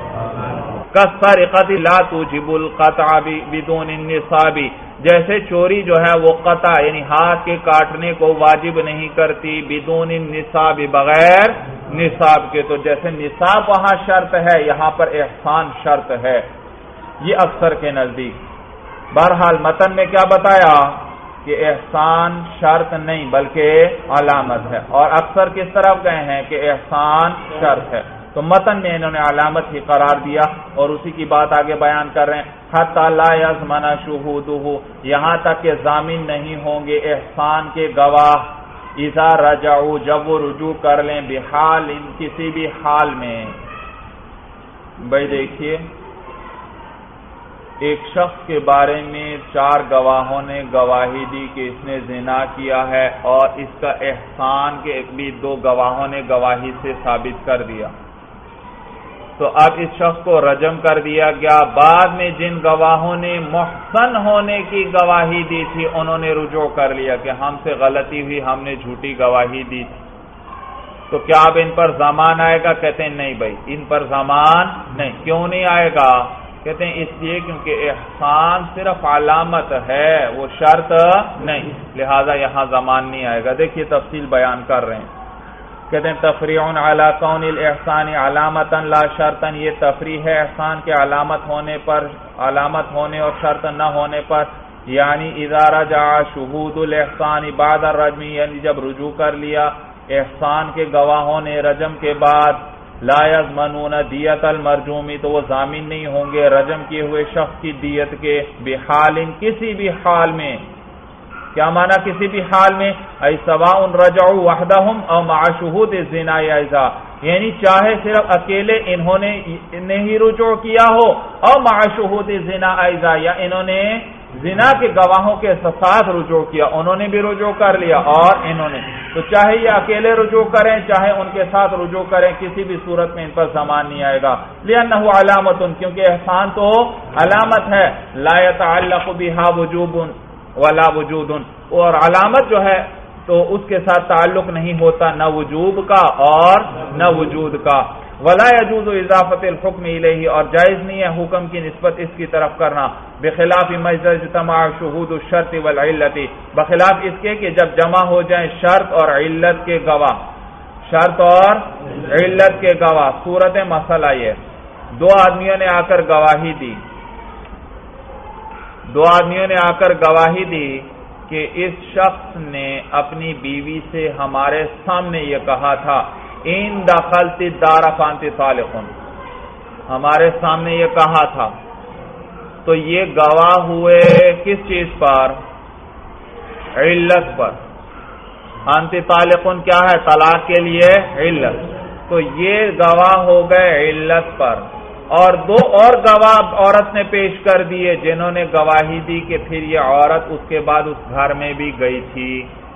کالسرقۃ لا توجب القطع بدون النصاب، جیسے چوری جو ہے وہ قطع یعنی ہاتھ کے کاٹنے کو واجب نہیں کرتی، بدون النصاب بغیر نصاب کے. تو جیسے نصاب وہاں شرط ہے، یہاں پر احسان شرط ہے، یہ اکثر کے نزدیک. بہرحال متن میں کیا بتایا کہ احسان شرط نہیں بلکہ علامت ہے، اور اکثر کس طرف گئے ہیں کہ احسان شرط ہے. تو متن میں انہوں نے علامت ہی قرار دیا، اور اسی کی بات آگے بیان کر رہے ہیں. حتی لا یضمن شہودہ، یہاں تک کہ ضامن نہیں ہوں گے احسان کے گواہ، اذا رجعوا جب وہ رجوع کر لیں، بحال کسی بھی حال میں. بھائی دیکھیے ایک شخص کے بارے میں چار گواہوں نے گواہی دی کہ اس نے زنا کیا ہے اور اس کا احسان کے بھی دو گواہوں نے گواہی سے ثابت کر دیا، تو اب اس شخص کو رجم کر دیا گیا۔ بعد میں جن گواہوں نے محسن ہونے کی گواہی دی تھی انہوں نے رجوع کر لیا کہ ہم سے غلطی ہوئی، ہم نے جھوٹی گواہی دی تھی، تو کیا اب ان پر زمان آئے گا؟ کہتے ہیں نہیں بھائی، ان پر زمان نہیں۔ کیوں نہیں آئے گا؟ کہتے ہیں اس لیے کیونکہ احسان صرف علامت ہے، وہ شرط نہیں، لہذا یہاں زمان نہیں آئے گا۔ دیکھیے تفصیل بیان کر رہے ہیں، کہتے ہیں تفریع علی کون الاحسان علامتا لا شرطا، یہ تفریع ہے احسان کے علامت ہونے پر، علامت ہونے اور شرط نہ ہونے پر، یعنی اذا رجع شہود الاحسان بعد الرجم، یعنی جب رجوع کر لیا احسان کے گواہوں نے رجم کے بعد، لا یضمنون دیت المرجومی، تو وہ ضامن نہیں ہوں گے رجم کیے ہوئے شخص کی دیت کے، بحال، کسی بھی حال میں۔ کیا معنی کسی بھی حال میں؟ ای سواء رجعوا وحدهم او مع شہود الزنا ایضا، یعنی چاہے صرف اکیلے انہوں نے انہیں ہی رجوع کیا ہو، او مع شہود الزنا ایضا، یا انہوں نے زنا کے گواہوں کے ساتھ رجوع کیا، انہوں نے بھی رجوع کر لیا اور انہوں نے، تو چاہے یہ اکیلے رجوع کریں چاہے ان کے ساتھ رجوع کریں، کسی بھی صورت میں ان پر زمان نہیں آئے گا۔ لأنه علامت، کیونکہ احسان تو علامت ہے، لا يتعلق بها وجوب ولا وجود، اور علامت جو ہے تو اس کے ساتھ تعلق نہیں ہوتا نہ وجوب کا اور نہ وجود کا۔ ولا يجوز اضافت الحکم الیہ، اور جائز نہیں ہے حکم کی نسبت اس کی طرف کرنا، بخلاف ما اذا اجتمع شہود الشرط والعلت، بخلاف اس کے کہ جب جمع ہو جائیں شرط اور علت کے گواہ، شرط اور علت کے گواہ۔ صورت مسئلہ یہ، دو آدمیوں نے آ کر گواہی دی دو آدمیوں نے آ کر گواہی دی کہ اس شخص نے اپنی بیوی سے ہمارے سامنے یہ کہا تھا ان دخلت الدار فانت طالق، ہمارے سامنے یہ کہا تھا، تو یہ گواہ ہوئے کس چیز پر؟ علت پر۔ انت طالق کیا ہے؟ طلاق کے لیے علت، تو یہ گواہ ہو گئے علت پر، اور دو اور گواہ عورت نے پیش کر دیے جنہوں نے گواہی دی کہ پھر یہ عورت اس کے بعد اس گھر میں بھی گئی تھی۔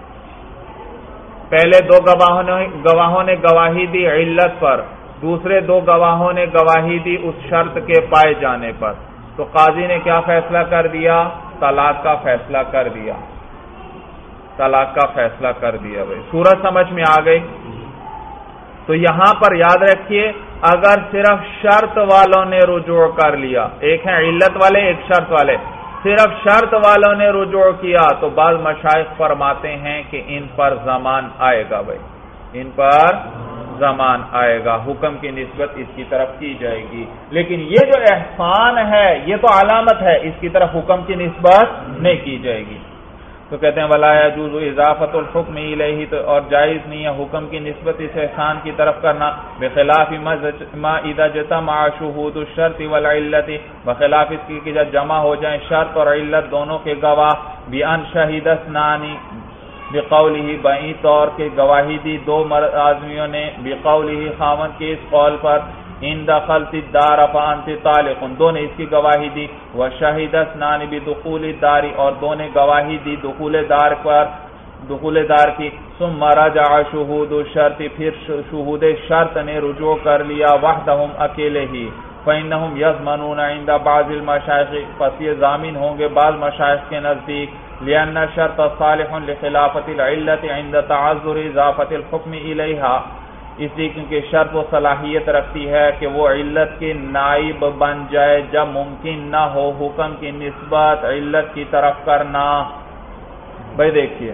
پہلے دو گواہوں نے گواہوں نے گواہی دی علت پر، دوسرے دو گواہوں نے گواہی دی اس شرط کے پائے جانے پر، تو قاضی نے کیا فیصلہ کر دیا؟ طلاق کا فیصلہ کر دیا، طلاق کا فیصلہ کر دیا۔ بھائی صورت سمجھ میں آ گئی؟ تو یہاں پر یاد رکھیے اگر صرف شرط والوں نے رجوع کر لیا، ایک ہیں علت والے ایک شرط والے، صرف شرط والوں نے رجوع کیا تو بعض مشائخ فرماتے ہیں کہ ان پر زمان آئے گا، بھائی ان پر زمان آئے گا، حکم کی نسبت اس کی طرف کی جائے گی، لیکن یہ جو احسان ہے یہ تو علامت ہے، اس کی طرف حکم کی نسبت نہیں کی جائے گی۔ تو کہتے ہیں ولا يجوز اضافت الحکم الیہ، تو اور جائز نہیں ہے حکم کی نسبت اس احسان کی طرف کرنا، بخلاف ما اذا اجتمع شہود الشرط والعلت، بخلاف اس کی کہ جب جمع ہو جائیں شرط اور علت دونوں کے گواہ، بان شہید اثنان بقولہ، بئی طور کے گواہی دی دو مرد آدمیوں نے، بقولہ خاوند کے اس قول پر، ان دخلت الدار فانت طالق، دو نے اس کی گواہی دی، وشہد اثنان بدخول الدار، اور دو نے گواہی دی دخول دار پر، دخول دار کی، ثم رجع شہود الشرط، پھر شہود شرط نے رجوع کر لیا وحدہم اکیلے ہی، فإنہم یضمنون عند بعض المشائخ، پس یہ ضامن ہوں گے بعض مشائخ کے نزدیک، لأن الشرط صالح لخلافت العلت عند تعذر اضافت الحکم الیہا، اس لیے کیونکہ شرط و صلاحیت رکھتی ہے کہ وہ علت کے نائب بن جائے جب ممکن نہ ہو حکم کی نسبت علت کی طرف کرنا۔ بھائی دیکھیے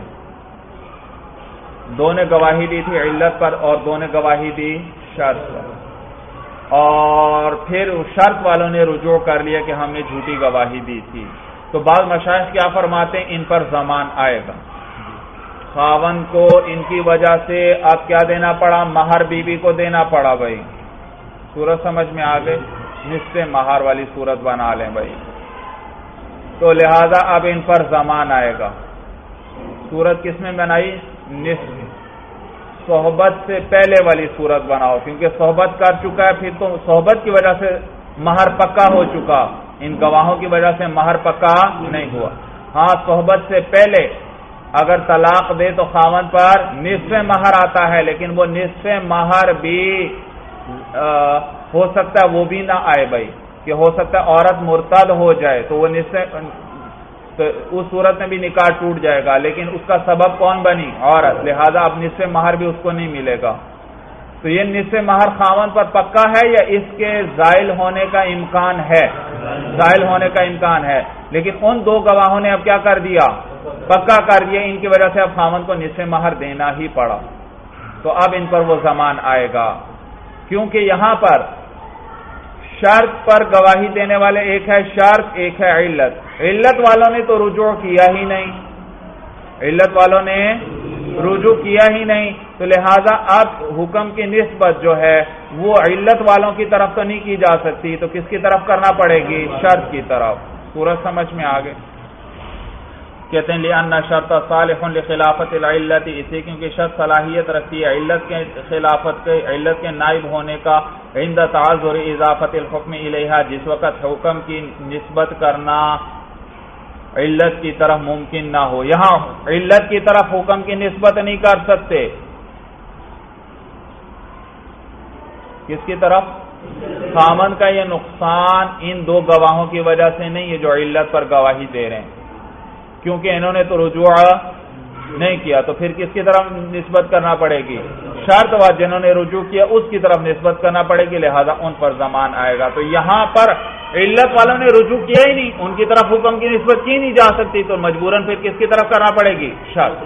دو نے گواہی دی تھی علت پر اور دو نے گواہی دی شرط پر، اور پھر شرط والوں نے رجوع کر لیا کہ ہم نے جھوٹی گواہی دی تھی، تو بعض مشائخ کیا فرماتے ہیں ان پر زمان آئے گا۔ خاون کو ان کی وجہ سے اب کیا دینا پڑا؟ مہر بیوی بی کو دینا پڑا۔ بھائی صورت سمجھ میں آ گئی؟ نصف مہر والی صورت بنا لیں بھائی، تو لہذا اب ان پر زمان آئے گا۔ صورت کس میں بنائی؟ نصف، صحبت سے پہلے والی صورت بناؤ، کیونکہ صحبت کر چکا ہے پھر تو صحبت کی وجہ سے مہر پکا ہو چکا، ان گواہوں کی وجہ سے مہر پکا نہیں ہوا۔ ہاں صحبت سے پہلے اگر طلاق دے تو خاوند پر نصف مہر آتا ہے، لیکن وہ نصف مہر بھی ہو سکتا ہے وہ بھی نہ آئے بھائی، کہ ہو سکتا ہے عورت مرتد ہو جائے تو وہ نصف، تو اس صورت میں بھی نکاح ٹوٹ جائے گا، لیکن اس کا سبب کون بنی؟ عورت، لہذا اب نصف مہر بھی اس کو نہیں ملے گا۔ تو یہ نصف مہر خاوند پر پکا ہے یا اس کے زائل ہونے کا امکان ہے؟ زائل ہونے کا امکان ہے، لیکن ان دو گواہوں نے اب کیا کر دیا؟ پکا کر دیا، ان کی وجہ سے اب خاوند کو نصف مہر دینا ہی پڑا، تو اب ان پر وہ زمان آئے گا، کیونکہ یہاں پر شرط پر گواہی دینے والے ایک ہے شرط، ایک ہے علت۔ علت والوں نے تو رجوع کیا ہی نہیں، علت والوں نے رجوع کیا ہی نہیں، تو لہذا اب حکم کی نسبت جو ہے وہ علت والوں کی طرف تو نہیں کی جا سکتی، تو کس کی طرف کرنا پڑے گی؟ شرط کی طرف۔ سورج سمجھ میں آگے کہتے ہیں لِأَنَّ شرط صالح لخلافت العلت، اسی کیونکہ شرط صلاحیت رکھتی ہے علت کے خلافت کے، علت کے نائب ہونے کا، عند تعذر اضافت الحکم الیہا، جس وقت حکم کی نسبت کرنا علت کی طرف ممکن نہ ہو۔ یہاں علت کی طرف حکم کی نسبت نہیں کر سکتے، کس کی طرف؟ خاوند کا یہ نقصان ان دو گواہوں کی وجہ سے نہیں ہے جو علت پر گواہی دے رہے ہیں، کیونکہ انہوں نے تو رجوع نہیں کیا، تو پھر کس کی طرف نسبت کرنا پڑے گی؟ شرط و جنہوں نے رجوع کیا اس کی طرف نسبت کرنا پڑے گی، لہذا ان پر زمان آئے گا۔ تو یہاں پر علت والوں نے رجوع کیا ہی نہیں، ان کی طرف حکم کی نسبت کی نہیں جا سکتی، تو مجبوراً پھر کس کی طرف کرنا پڑے گی؟ شرط۔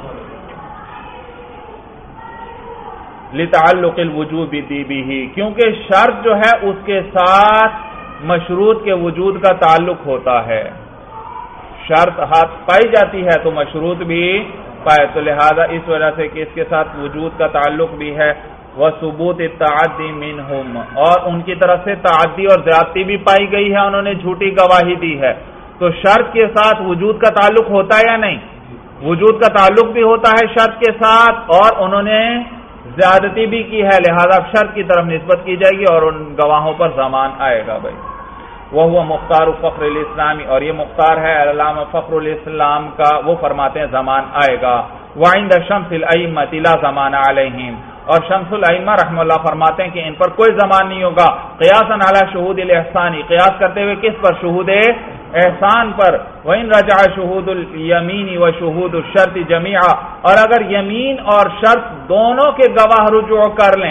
لتعلق الوجوب بِهِ، کیونکہ شرط جو ہے اس کے ساتھ مشروط کے وجود کا تعلق ہوتا ہے، شرط ہاتھ پائی جاتی ہے تو مشروط بھی پائے، تو لہذا اس وجہ سے کہ اس کے ساتھ وجود کا تعلق بھی ہے۔ وَثُبُوتِ التَّعَدِّ مِنْهُمْ، اور ان کی طرف سے تعدی اور زیادتی بھی پائی گئی ہے، انہوں نے جھوٹی گواہی دی ہے، تو شرط کے ساتھ وجود کا تعلق ہوتا ہے یا نہیں؟ وجود کا تعلق بھی ہوتا ہے شرط کے ساتھ، اور انہوں نے زیادتی بھی کی ہے، لہذا شرط کی طرف نسبت کی جائے گی اور ان گواہوں پر زمان آئے گا بھائی۔ وہ مختار فخر الاسلامی، اور یہ مختار ہے علامہ فخر الاسلام کا، وہ فرماتے ہیں زمان آئے گا۔ وعند شمس الائمۃ لا زمان علیہم، اور شمس الائمہ رحمہ اللہ فرماتے ہیں کہ ان پر کوئی زمان نہیں ہوگا، قیاسا علی شہود الاحسانی، قیاس کرتے ہوئے کس پر؟ شہود احسان پر۔ وَإِن رَجَعَ شُهُودُ الْيَمِينِ وَشُهُودُ الشَّرْطِ جَمِيعًا، اور اگر یمین اور شرط دونوں کے گواہ رجوع کر لیں،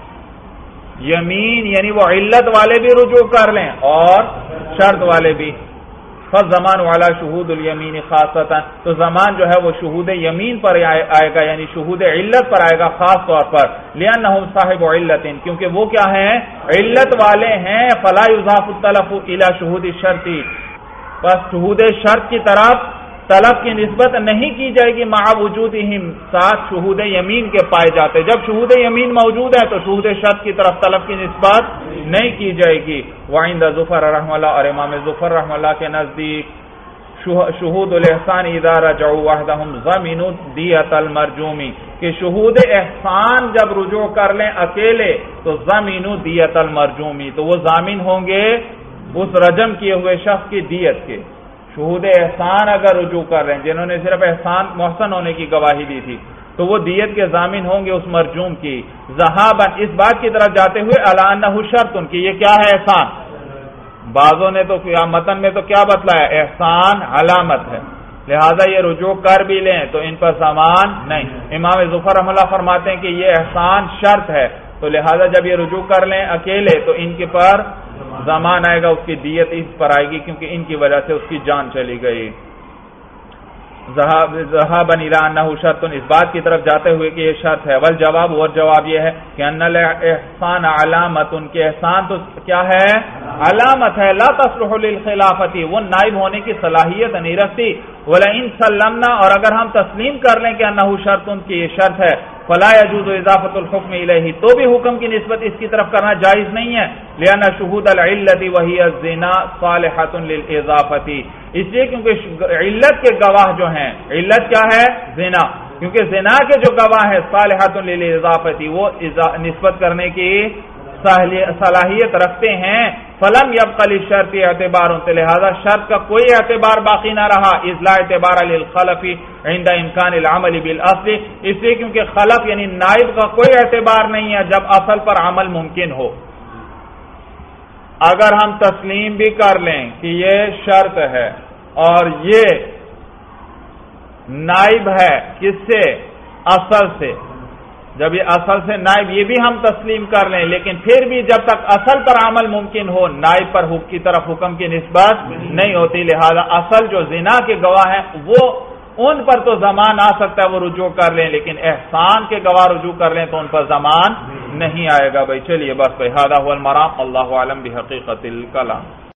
یمین یعنی وہ علت والے بھی رجوع کر لیں اور شرط والے بھی، فالزمان علی شہود الیمین خاصتا، تو زمان جو ہے وہ شہود یمین پر آئے گا، یعنی شہود علت پر آئے گا خاص طور پر، لأنہم صاحب علت، کیونکہ وہ کیا ہیں؟ علت والے ہیں۔ فلا یضاف الطلب الی شہود الشرط، بس شہود شرط کی طرف طلب کی نسبت نہیں کی جائے گی، مع وجودہم، ساتھ شہود یمین کے پائے جاتے، جب شہود یمین موجود ہے تو شہود شرط کی طرف طلب کی نسبت نہیں کی جائے گی۔ وعند ظفر رحمہ اللہ، اور امام ظفر رحمہ اللہ کے نزدیک شہود الاحسان اذا رجعوا وحدہم ضمنوا دیت المرجومی، کہ شہود احسان جب رجوع کر لیں اکیلے تو ضمنوا دیت المرجومی، تو وہ ضامن ہوں گے اس رجم کیے ہوئے شخص کی دیت کے۔ شہود احسان اگر رجوع کر رہے ہیں، جنہوں نے صرف احسان محسن ہونے کی گواہی دی تھی، تو وہ دیت کے ضامن ہوں گے اس مرجوم کی۔ ذہابا، اس بات کی طرف جاتے ہوئے الی انہ شرط، ان کی یہ کیا ہے؟ احسان۔ بعضوں نے تو متن میں تو کیا بتلایا؟ احسان علامت ہے، لہذا یہ رجوع کر بھی لیں تو ان پر زمان نہیں۔ امام ظفر رحمہ اللہ فرماتے ہیں کہ یہ احسان شرط ہے، تو لہذا جب یہ رجوع کر لیں اکیلے تو ان کے پر زمان آئے گا، اس کی دیت اس پر آئے گی، کیونکہ ان کی وجہ سے اس کی جان چلی گئی۔ ذهابا الى انه شرط، اس بات کی طرف جاتے ہوئے کہ یہ شرط ہے۔ والجواب، اور جواب یہ ہے کہ ان الاحسان علامت، ان کے احسان تو کیا ہے؟ علامت ہے، لا تصلح للخلافت، وہ نائب ہونے کی صلاحیت نہیں رکھتی۔ ولئن سلمنا، اور اگر ہم تسلیم کر لیں کہ انه شرط، ان کی یہ شرط ہے، فلا يجوز اضافت الحکم الیہ، تو بھی حکم کی نسبت اس کی طرف کرنا جائز نہیں ہے۔ لأن شہود العلت وہی الزنا صالحۃ للاضافۃ، اس لیے کیونکہ علت کے گواہ جو ہیں، علت کیا ہے؟ زنا، کیونکہ زنا کے جو گواہ ہیں صالحۃ للاضافۃ، وہ نسبت کرنے کی صلاحیت رکھتے ہیں فلم يبق للشرط اعتبار، لہذا شرط کا کوئی اعتبار باقی نہ رہا، اذ لا اعتبار للخلف عند امکان العمل بالاصل، اس لیے کیونکہ خلف یعنی نائب کا کوئی اعتبار نہیں ہے جب اصل پر عمل ممکن ہو۔ اگر ہم تسلیم بھی کر لیں کہ یہ شرط ہے اور یہ نائب ہے کس سے؟ اصل سے، جب یہ اصل سے نائب یہ بھی ہم تسلیم کر لیں، لیکن پھر بھی جب تک اصل پر عمل ممکن ہو نائب پر حکم کی طرف حکم کی نسبت نہیں ہوتی، لہذا اصل جو زنا کے گواہ ہیں وہ ان پر تو زمان آ سکتا ہے، وہ رجوع کر لیں، لیکن احسان کے گواہ رجوع کر لیں تو ان پر زمان نہیں آئے گا۔ بھائی چلیے بس بھائی، ھذا ھو المرام، اللہ اعلم بحقیقت الکلام۔